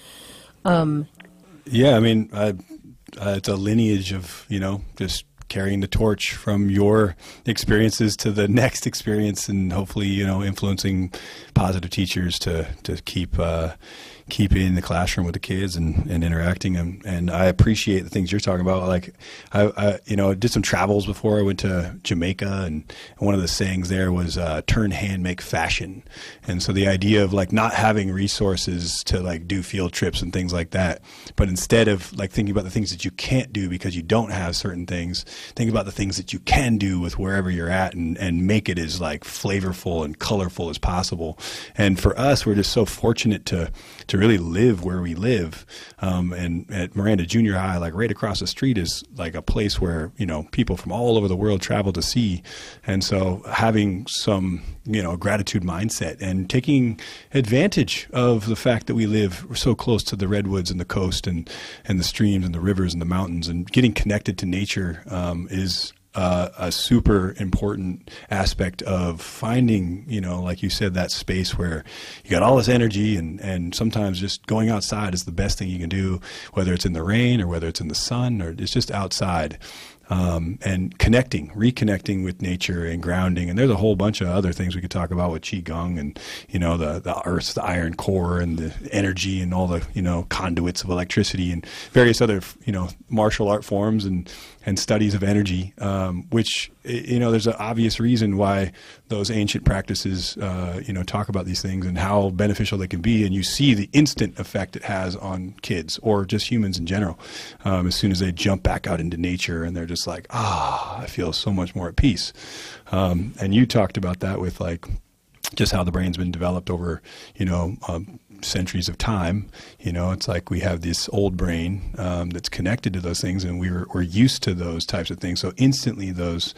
yeah, I mean, it's a lineage of, just carrying the torch from your experiences to the next experience, and hopefully, influencing positive teachers to keep in the classroom with the kids and interacting. And I appreciate the things you're talking about. Like I did some travels before. I went to Jamaica, and one of the sayings there was turn hand, make fashion. And so the idea of like not having resources to like do field trips and things like that, but instead of like thinking about the things that you can't do because you don't have certain things, think about the things that you can do with wherever you're at, and make it as like flavorful and colorful as possible. And for us, we're just so fortunate to really live where we live. And at Miranda Junior High, like right across the street is like a place where, people from all over the world travel to see. And so having some, gratitude mindset and taking advantage of the fact that we live so close to the redwoods and the coast and the streams and the rivers and the mountains, and getting connected to nature is a super important aspect of finding, like you said, that space where you got all this energy, and sometimes just going outside is the best thing you can do, whether it's in the rain or whether it's in the sun or it's just outside. And reconnecting with nature and grounding. And there's a whole bunch of other things we could talk about with Qigong and, the earth, the iron core and the energy and all the, conduits of electricity and various other, martial art forms and studies of energy, which, there's an obvious reason why those ancient practices, talk about these things and how beneficial they can be. And you see the instant effect it has on kids or just humans in general. As soon as they jump back out into nature and they're just like, I feel so much more at peace. And you talked about that with like just how the brain's been developed over, centuries of time. It's like we have this old brain that's connected to those things, and we're used to those types of things. So instantly those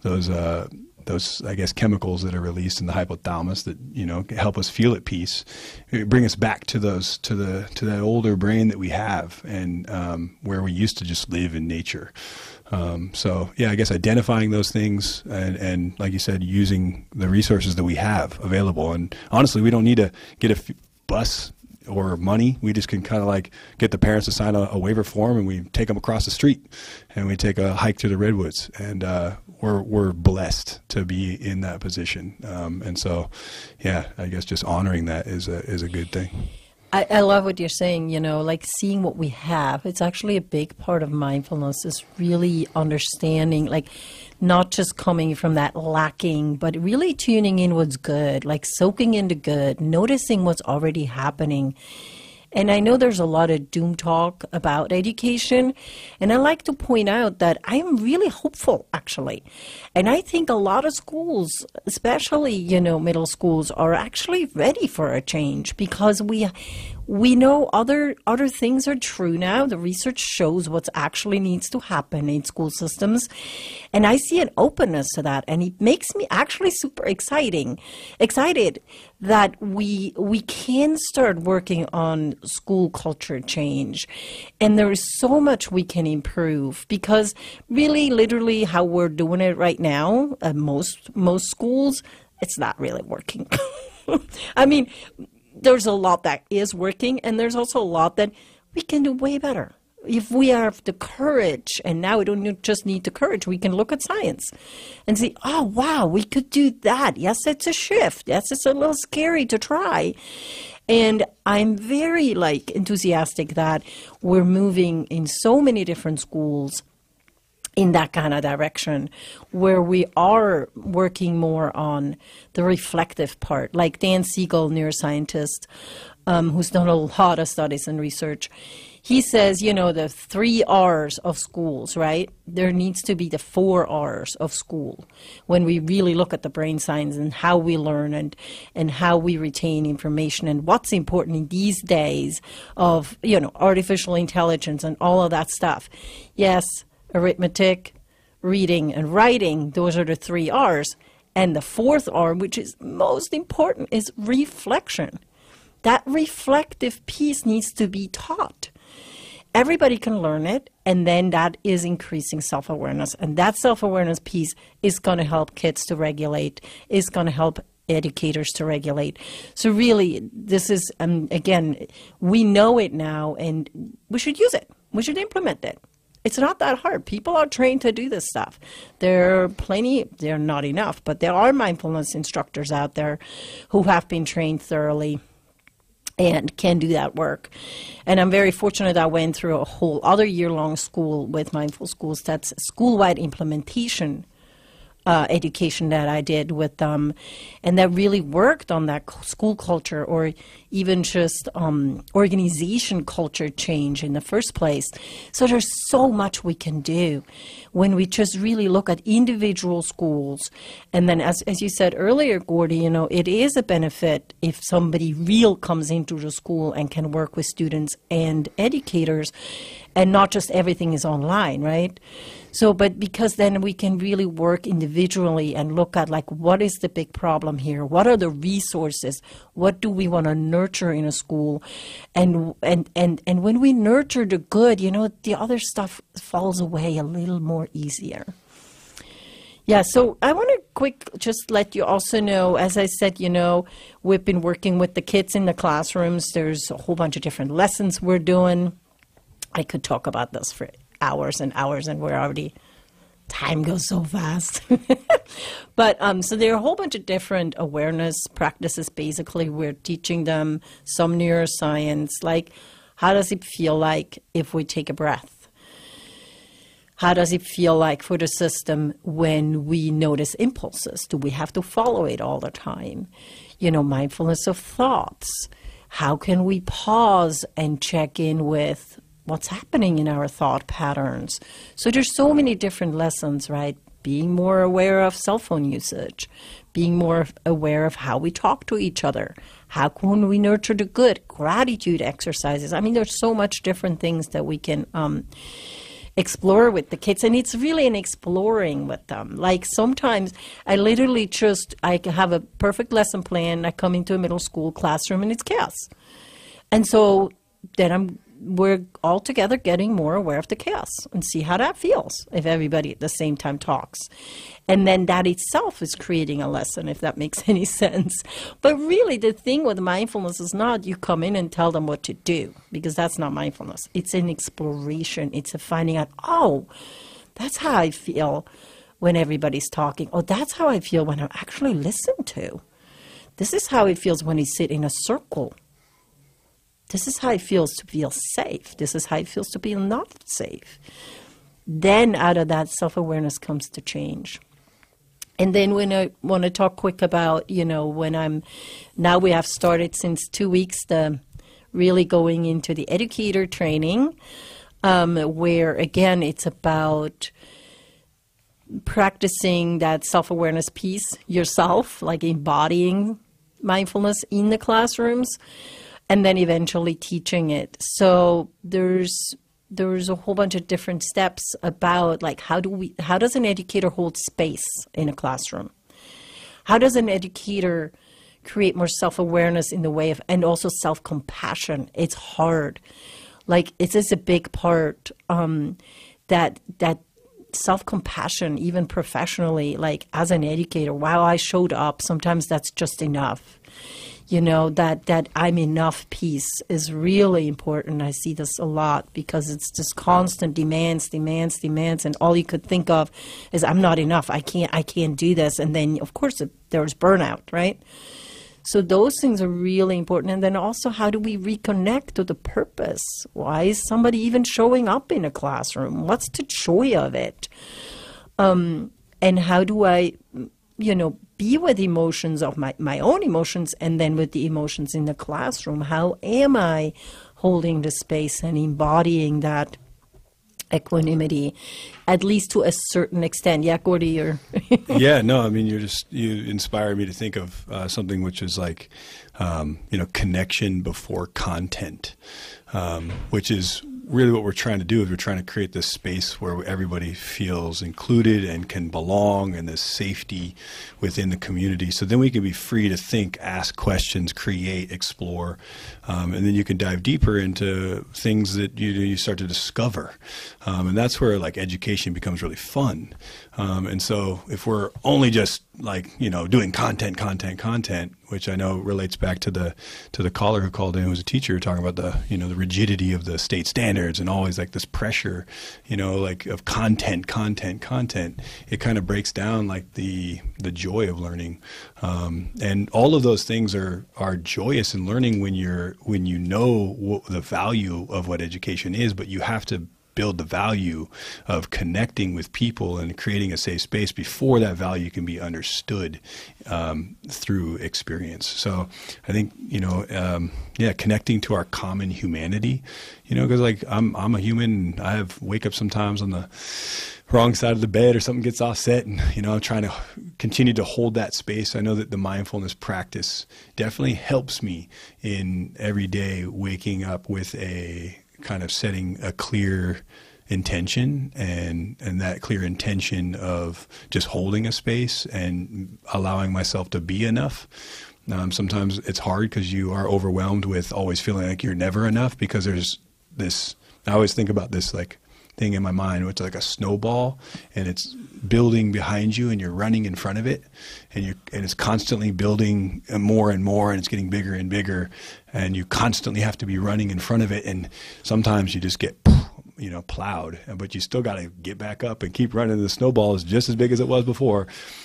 I guess chemicals that are released in the hypothalamus that help us feel at peace, bring us back to that older brain that we have, and where we used to just live in nature. So yeah, I guess identifying those things and like you said, using the resources that we have available. And honestly, we don't need to get a bus or money. We just can kind of like get the parents to sign a waiver form, and we take them across the street and we take a hike through the redwoods, and we're blessed to be in that position. And so, yeah, I guess just honoring that is a good thing. I love what you're saying, like seeing what we have. It's actually a big part of mindfulness, is really understanding, like not just coming from that lacking, but really tuning in what's good, like soaking into good, noticing what's already happening. And I know there's a lot of doom talk about education, and I like to point out that I am really hopeful, actually. And I think a lot of schools, especially, middle schools, are actually ready for a change, because we know other things are true now. The research shows what actually needs to happen in school systems. And I see an openness to that. And it makes me actually super excited that we can start working on school culture change. And there is so much we can improve, because really, literally how we're doing it right now at most schools, it's not really working. I mean, there's a lot that is working, and there's also a lot that we can do way better. If we have the courage, and now we don't just need the courage, we can look at science and say, oh, wow, we could do that. Yes, it's a shift. Yes, it's a little scary to try. And I'm very enthusiastic that we're moving in so many different schools in that kind of direction, where we are working more on the reflective part. Like Dan Siegel, neuroscientist, who's done a lot of studies and research. He says, the 3 R's of schools, right? There needs to be the 4 R's of school when we really look at the brain science and how we learn and how we retain information and what's important in these days of, artificial intelligence and all of that stuff. Yes, arithmetic, reading, and writing, those are the 3 R's. And the 4th R, which is most important, is reflection. That reflective piece needs to be taught. Everybody can learn it, and then that is increasing self-awareness. And that self-awareness piece is going to help kids to regulate, is going to help educators to regulate. So really, this is, again, we know it now, and we should use it. We should implement it. It's not that hard. People are trained to do this stuff. There are they're not enough, but there are mindfulness instructors out there who have been trained thoroughly and can do that work. And I'm very fortunate I went through a whole other year-long school with Mindful Schools. That's school-wide implementation education that I did with them, and that really worked on that school culture or even just organization culture change in the first place. So there's so much we can do when we just really look at individual schools. And then as you said earlier, Gordy, it is a benefit if somebody real comes into the school and can work with students and educators, and not just everything is online, right? So, but because then we can really work individually and look at what is the big problem here? What are the resources? What do we want to nurture in a school? And when we nurture the good, the other stuff falls away a little more easier. Yeah, so I want to just let you also know, as I said, we've been working with the kids in the classrooms. There's a whole bunch of different lessons we're doing. I could talk about this for hours and hours, and time goes so fast. But so there are a whole bunch of different awareness practices. Basically, we're teaching them some neuroscience, like how does it feel like if we take a breath? How does it feel like for the system when we notice impulses? Do we have to follow it all the time? Mindfulness of thoughts. How can we pause and check in with what's happening in our thought patterns? So there's so many different lessons, right? Being more aware of cell phone usage, being more aware of how we talk to each other. How can we nurture the good? Gratitude exercises. There's so much different things that we can explore with the kids, and it's really an exploring with them. Like sometimes I literally I have a perfect lesson plan. I come into a middle school classroom and it's chaos. And so then we're all together getting more aware of the chaos and see how that feels if everybody at the same time talks. And then that itself is creating a lesson, if that makes any sense. But really the thing with mindfulness is not you come in and tell them what to do, because that's not mindfulness. It's an exploration. It's a finding out, that's how I feel when everybody's talking. Oh, that's how I feel when I'm actually listened to. This is how it feels when you sit in a circle. This is how it feels to feel safe. This is how it feels to feel not safe. Then out of that, self-awareness comes to change. And then when I want to talk quick about, now we have started since 2 weeks, really going into the educator training, where again, it's about practicing that self-awareness piece yourself, like embodying mindfulness in the classrooms, and then eventually teaching it. So there's a whole bunch of different steps about how does an educator hold space in a classroom? How does an educator create more self-awareness in the way of, and also self-compassion? It's hard. It is a big part, that self-compassion, even professionally, as an educator, wow, I showed up. Sometimes that's just enough. That I'm enough piece is really important. I see this a lot because it's just constant demands, and all you could think of is I'm not enough. I can't do this. And then, of course, there's burnout, right? So those things are really important. And then also, how do we reconnect to the purpose? Why is somebody even showing up in a classroom? What's the joy of it? And how do I be with emotions of my own emotions, and then with the emotions in the classroom. How am I holding the space and embodying that equanimity, at least to a certain extent? Yeah, Gordy, you're... Yeah, no, I mean, you inspire me to think of something which is like, connection before content, which is really what we're trying to do. Is we're trying to create this space where everybody feels included and can belong, and this safety within the community. So then we can be free to think, ask questions, create, explore, and then you can dive deeper into things that you start to discover, and that's where like education becomes really fun. And so if we're only just like doing content, which I know relates back to the caller who called in, who was a teacher, talking about the rigidity of the state standards and always like this pressure, like of content. It kind of breaks down like the joy of learning, and all of those things are joyous in learning when you know the value of what education is, but you have to build the value of connecting with people and creating a safe space before that value can be understood through experience. So I think, connecting to our common humanity, because like I'm a human, and I wake up sometimes on the wrong side of the bed or something gets offset, and I'm trying to continue to hold that space. I know that the mindfulness practice definitely helps me in every day waking up with a kind of setting a clear intention, and that clear intention of just holding a space and allowing myself to be enough. Sometimes it's hard because you are overwhelmed with always feeling like you're never enough, because there's this, I always think about this like thing in my mind, which is like a snowball, and it's building behind you and you're running in front of it, and it's constantly building more and more, and it's getting bigger and bigger, and you constantly have to be running in front of it, and sometimes you just get plowed, but you still got to get back up and keep running. The snowball is just as big as it was before.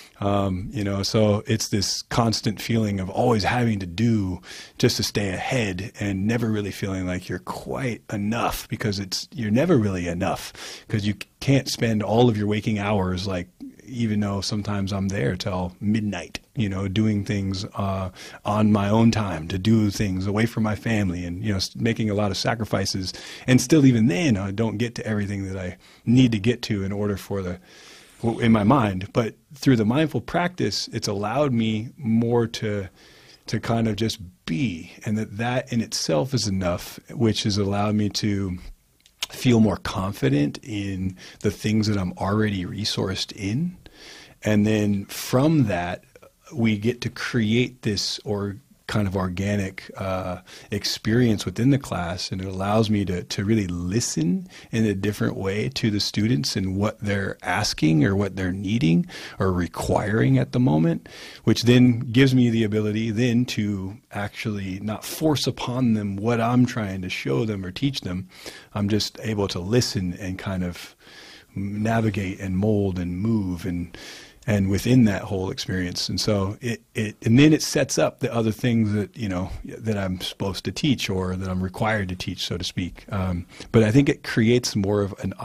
So it's this constant feeling of always having to do just to stay ahead, and never really feeling like you're quite enough, because you're never really enough, because you can't spend all of your waking hours, like, even though sometimes I'm there till midnight, doing things on my own time, to do things away from my family, and making a lot of sacrifices, and still even then I don't get to everything that I need to get to in order for in my mind. But through the mindful practice, it's allowed me more to kind of just be, and that in itself is enough, which has allowed me to feel more confident in the things that I'm already resourced in. And then from that, we get to create this kind of organic experience within the class, and it allows me to really listen in a different way to the students and what they're asking or what they're needing or requiring at the moment, which then gives me the ability then to actually not force upon them what I'm trying to show them or teach them. I'm just able to listen and kind of navigate and mold and move and within that whole experience. And so and then it sets up the other things that, that I'm supposed to teach, or that I'm required to teach, so to speak. But I think it creates more of an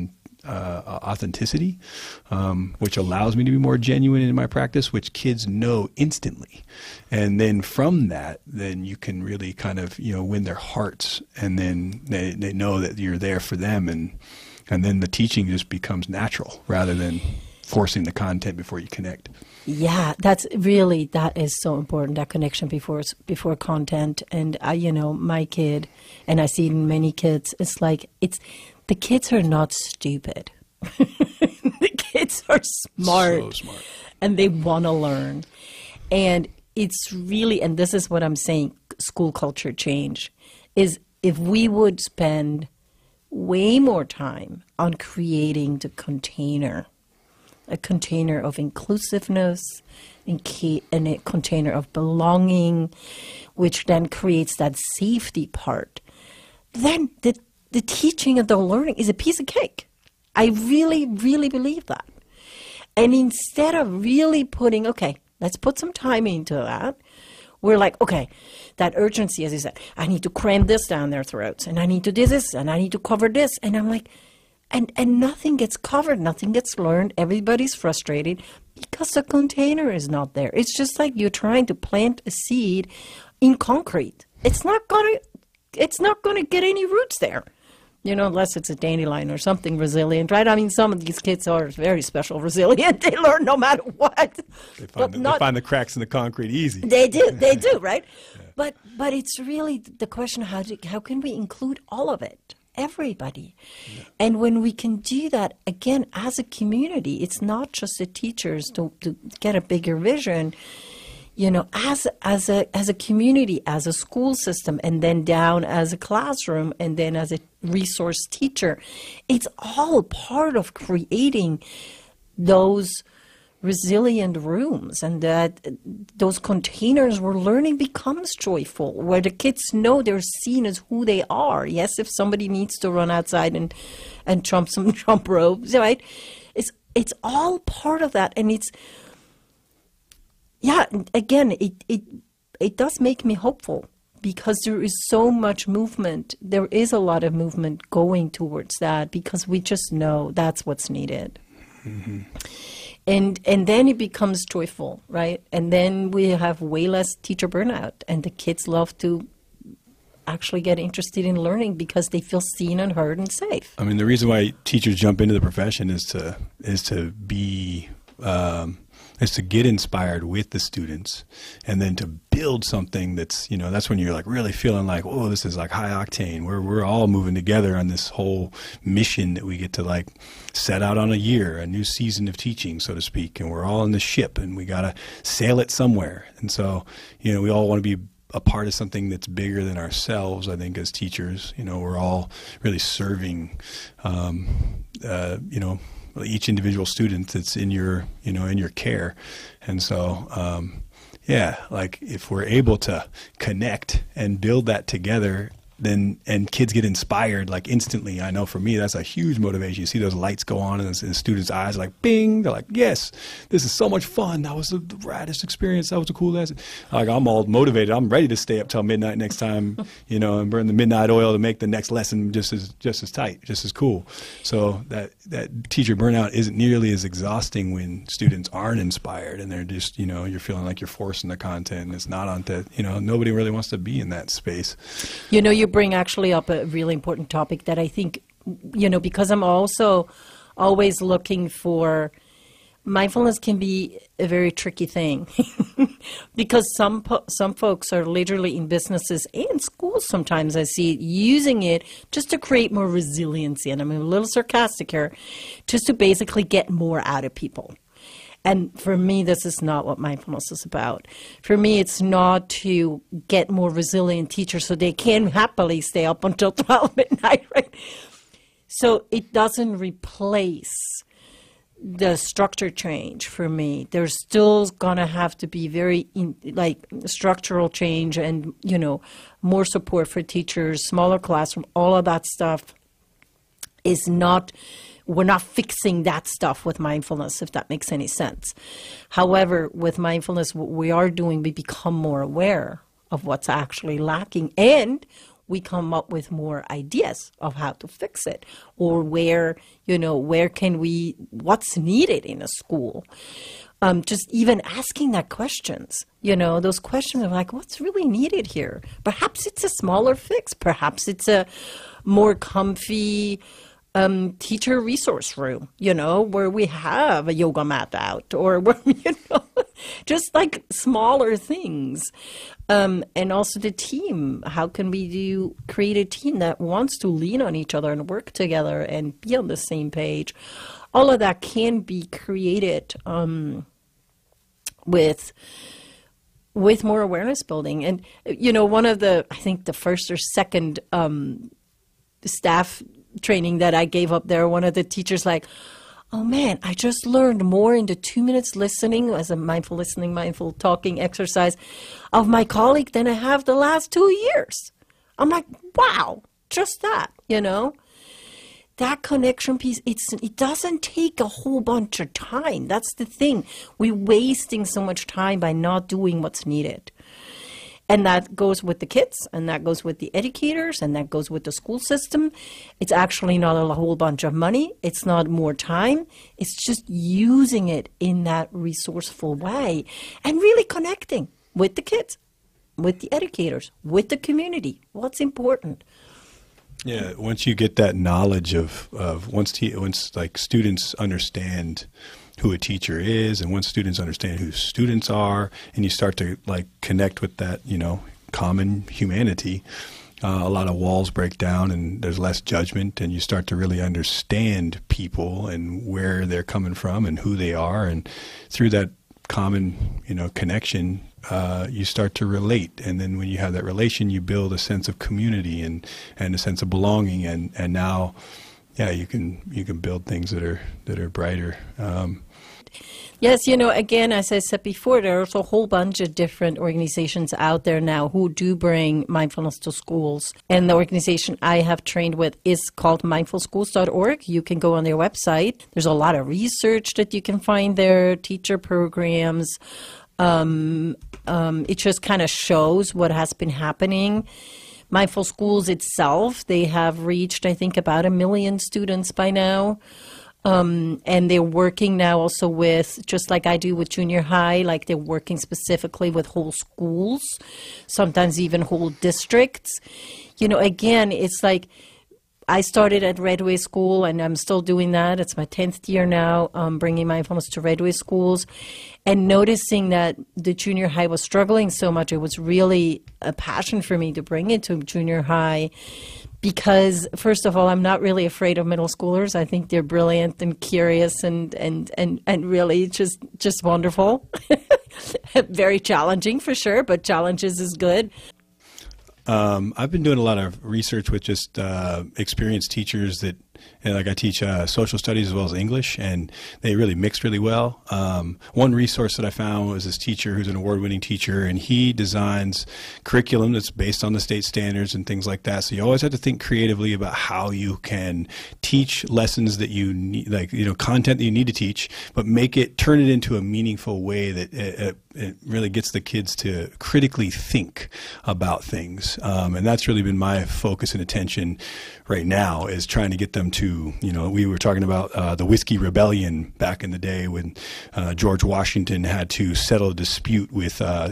authenticity, which allows me to be more genuine in my practice, which kids know instantly. And then from that, then you can really kind of, win their hearts, and then they know that you're there for them. And then the teaching just becomes natural rather than forcing the content before you connect. Yeah, that is so important, that connection before content. And my kid, and I see it in many kids, it's like, the kids are not stupid. The kids are smart. So smart. And they want to learn. And it's really, and this is what I'm saying, school culture change, is if we would spend way more time on creating the container, a container of inclusiveness, and a container of belonging, which then creates that safety part, then the teaching and the learning is a piece of cake. I really, really believe that. And instead of really putting, okay, let's put some time into that, we're like, okay, that urgency, as you said, I need to cram this down their throats, and I need to do this, and I need to cover this. And I'm like, and nothing gets covered, nothing gets learned, everybody's frustrated, Because the container is not there. It's just like you're trying to plant a seed in concrete. It's not gonna get any roots there, unless it's a dandelion or something resilient, right? I mean, some of these kids are very special resilient. They learn no matter what. They find the cracks in the concrete easy. They do, right? Yeah. But it's really the question: how can we include all of it? Everybody. Yeah. And when we can do that, again, as a community, it's not just the teachers to get a bigger vision, as a community, as a school system, and then down as a classroom, and then as a resource teacher. It's all part of creating those resilient rooms, and that those containers where learning becomes joyful, where the kids know they're seen as who they are. Yes, if somebody needs to run outside and jump some jump ropes, right? It's all part of that, and again, it does make me hopeful, because there is so much movement. There is a lot of movement going towards that, because we just know that's what's needed. Mm-hmm. And then it becomes joyful, right? And then we have way less teacher burnout, and the kids love to actually get interested in learning because they feel seen and heard and safe. I mean, the reason why teachers jump into the profession is to get inspired with the students, and then to build something that's, that's when you're like really feeling like, oh, this is like high octane. We're all moving together on this whole mission that we get to like set out on a new season of teaching, so to speak. And we're all in the ship, and we got to sail it somewhere. And so, we all want to be a part of something that's bigger than ourselves. I think as teachers, we're all really serving, each individual student that's in your care. And so, like if we're able to connect and build that together, and kids get inspired like instantly. I know for me, that's a huge motivation. You see those lights go on in the students' eyes, like bing, they're like, yes, this is so much fun. That was the raddest experience. That was a cool lesson. Like I'm all motivated. I'm ready to stay up till midnight next time, and burn the midnight oil to make the next lesson just as tight, just as cool. So that teacher burnout isn't nearly as exhausting when students aren't inspired, and they're just, you're feeling like you're forcing the content, and it's not on nobody really wants to be in that space. You bring actually up a really important topic that I think, because I'm also always looking for, mindfulness can be a very tricky thing because some folks are literally in businesses and schools sometimes, I see, using it just to create more resiliency. And I'm a little sarcastic here, just to basically get more out of people. And for me, this is not what mindfulness is about. For me, it's not to get more resilient teachers so they can happily stay up until 12 midnight, right? So it doesn't replace the structure change for me. There's still going to have to be very structural change and, more support for teachers, smaller classroom, all of that stuff is not... We're not fixing that stuff with mindfulness, if that makes any sense. However, with mindfulness, what we are doing, we become more aware of what's actually lacking, and we come up with more ideas of how to fix it, or what's needed in a school. Just even asking that questions, those questions are like, what's really needed here? Perhaps it's a smaller fix. Perhaps it's a more comfy teacher resource room, where we have a yoga mat out, or where, just like smaller things. And also the team. How can we create a team that wants to lean on each other and work together and be on the same page? All of that can be created with more awareness building. And, one of I think the first or second staff training that I gave up there, one of the teachers like, oh man, I just learned more in the 2 minutes listening as a mindful listening, mindful talking exercise of my colleague than I have the last 2 years. I'm like, wow, just that, that connection piece, it doesn't take a whole bunch of time. That's the thing. We're wasting so much time by not doing what's needed. And that goes with the kids, and that goes with the educators, and that goes with the school system. It's actually not a whole bunch of money. It's not more time. It's just using it in that resourceful way and really connecting with the kids, with the educators, with the community. What's important? Yeah, once you get that knowledge of once like students understand who a teacher is, and once students understand who students are, and you start to like connect with that, common humanity, a lot of walls break down and there's less judgment, and you start to really understand people and where they're coming from and who they are, and through that common, connection, you start to relate. And then when you have that relation, you build a sense of community and a sense of belonging, and now, yeah, you can build things that are brighter. Yes, again, as I said before, there's a whole bunch of different organizations out there now who do bring mindfulness to schools. And the organization I have trained with is called mindfulschools.org. You can go on their website. There's a lot of research that you can find there, teacher programs. It just kind of shows what has been happening. Mindful Schools itself, they have reached, I think, about 1 million students by now. And they're working now also with, just like I do with junior high, like they're working specifically with whole schools, sometimes even whole districts. Again, it's like I started at Redway School, and I'm still doing that. It's my 10th year now, bringing mindfulness to Redway schools, and noticing that the junior high was struggling so much. It was really a passion for me to bring it to junior high. Because, first of all, I'm not really afraid of middle schoolers. I think they're brilliant and curious and really just wonderful. Very challenging for sure, but challenges is good. I've been doing a lot of research with just experienced teachers that, I teach social studies as well as English, and they really mix really well. One resource that I found was this teacher who's an award-winning teacher, and he designs curriculum that's based on the state standards and things like that. So you always have to think creatively about how you can teach lessons that you need, content that you need to teach, but turn it into a meaningful way that it really gets the kids to critically think about things. And that's really been my focus and attention right now, is trying to get them to, we were talking about the Whiskey Rebellion back in the day when George Washington had to settle a dispute with,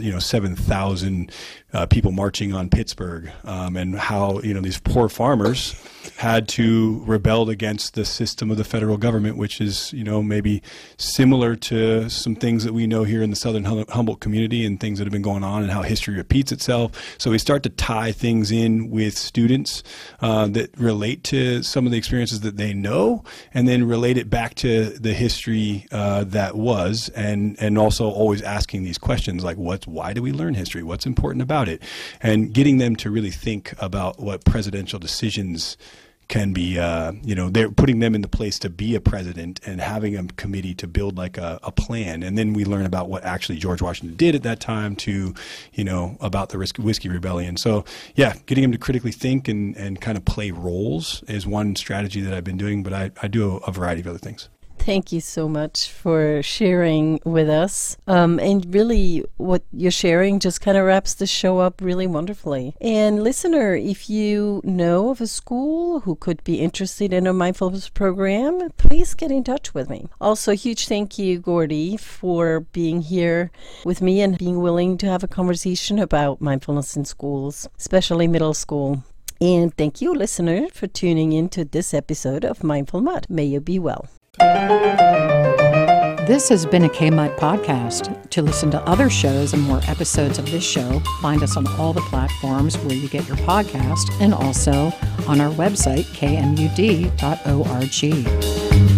7,000 people marching on Pittsburgh, and how, these poor farmers had to rebel against the system of the federal government, which is, maybe similar to some things that we know here in the Southern Humboldt community and things that have been going on, and how history repeats itself. So we start to tie things in with students that relate to some of the experiences that they know, and then relate it back to the history that was, and also always asking these questions like, why do we learn history? What's important about it? And getting them to really think about what presidential decisions can be, they're putting them in the place to be a president and having a committee to build like a plan. And then we learn about what actually George Washington did at that time to, about the Whiskey Rebellion. So yeah, getting them to critically think and kind of play roles is one strategy that I've been doing, but I do a variety of other things. Thank you so much for sharing with us. And really, what you're sharing just kind of wraps the show up really wonderfully. And listener, if you know of a school who could be interested in a mindfulness program, please get in touch with me. Also, a huge thank you, Gordy, for being here with me and being willing to have a conversation about mindfulness in schools, especially middle school. And thank you, listener, for tuning in to this episode of Mindful Mud. May you be well. This has been a KMUD podcast. To listen to other shows and more episodes of this show, find us on all the platforms where you get your podcast, and also on our website, kmud.org.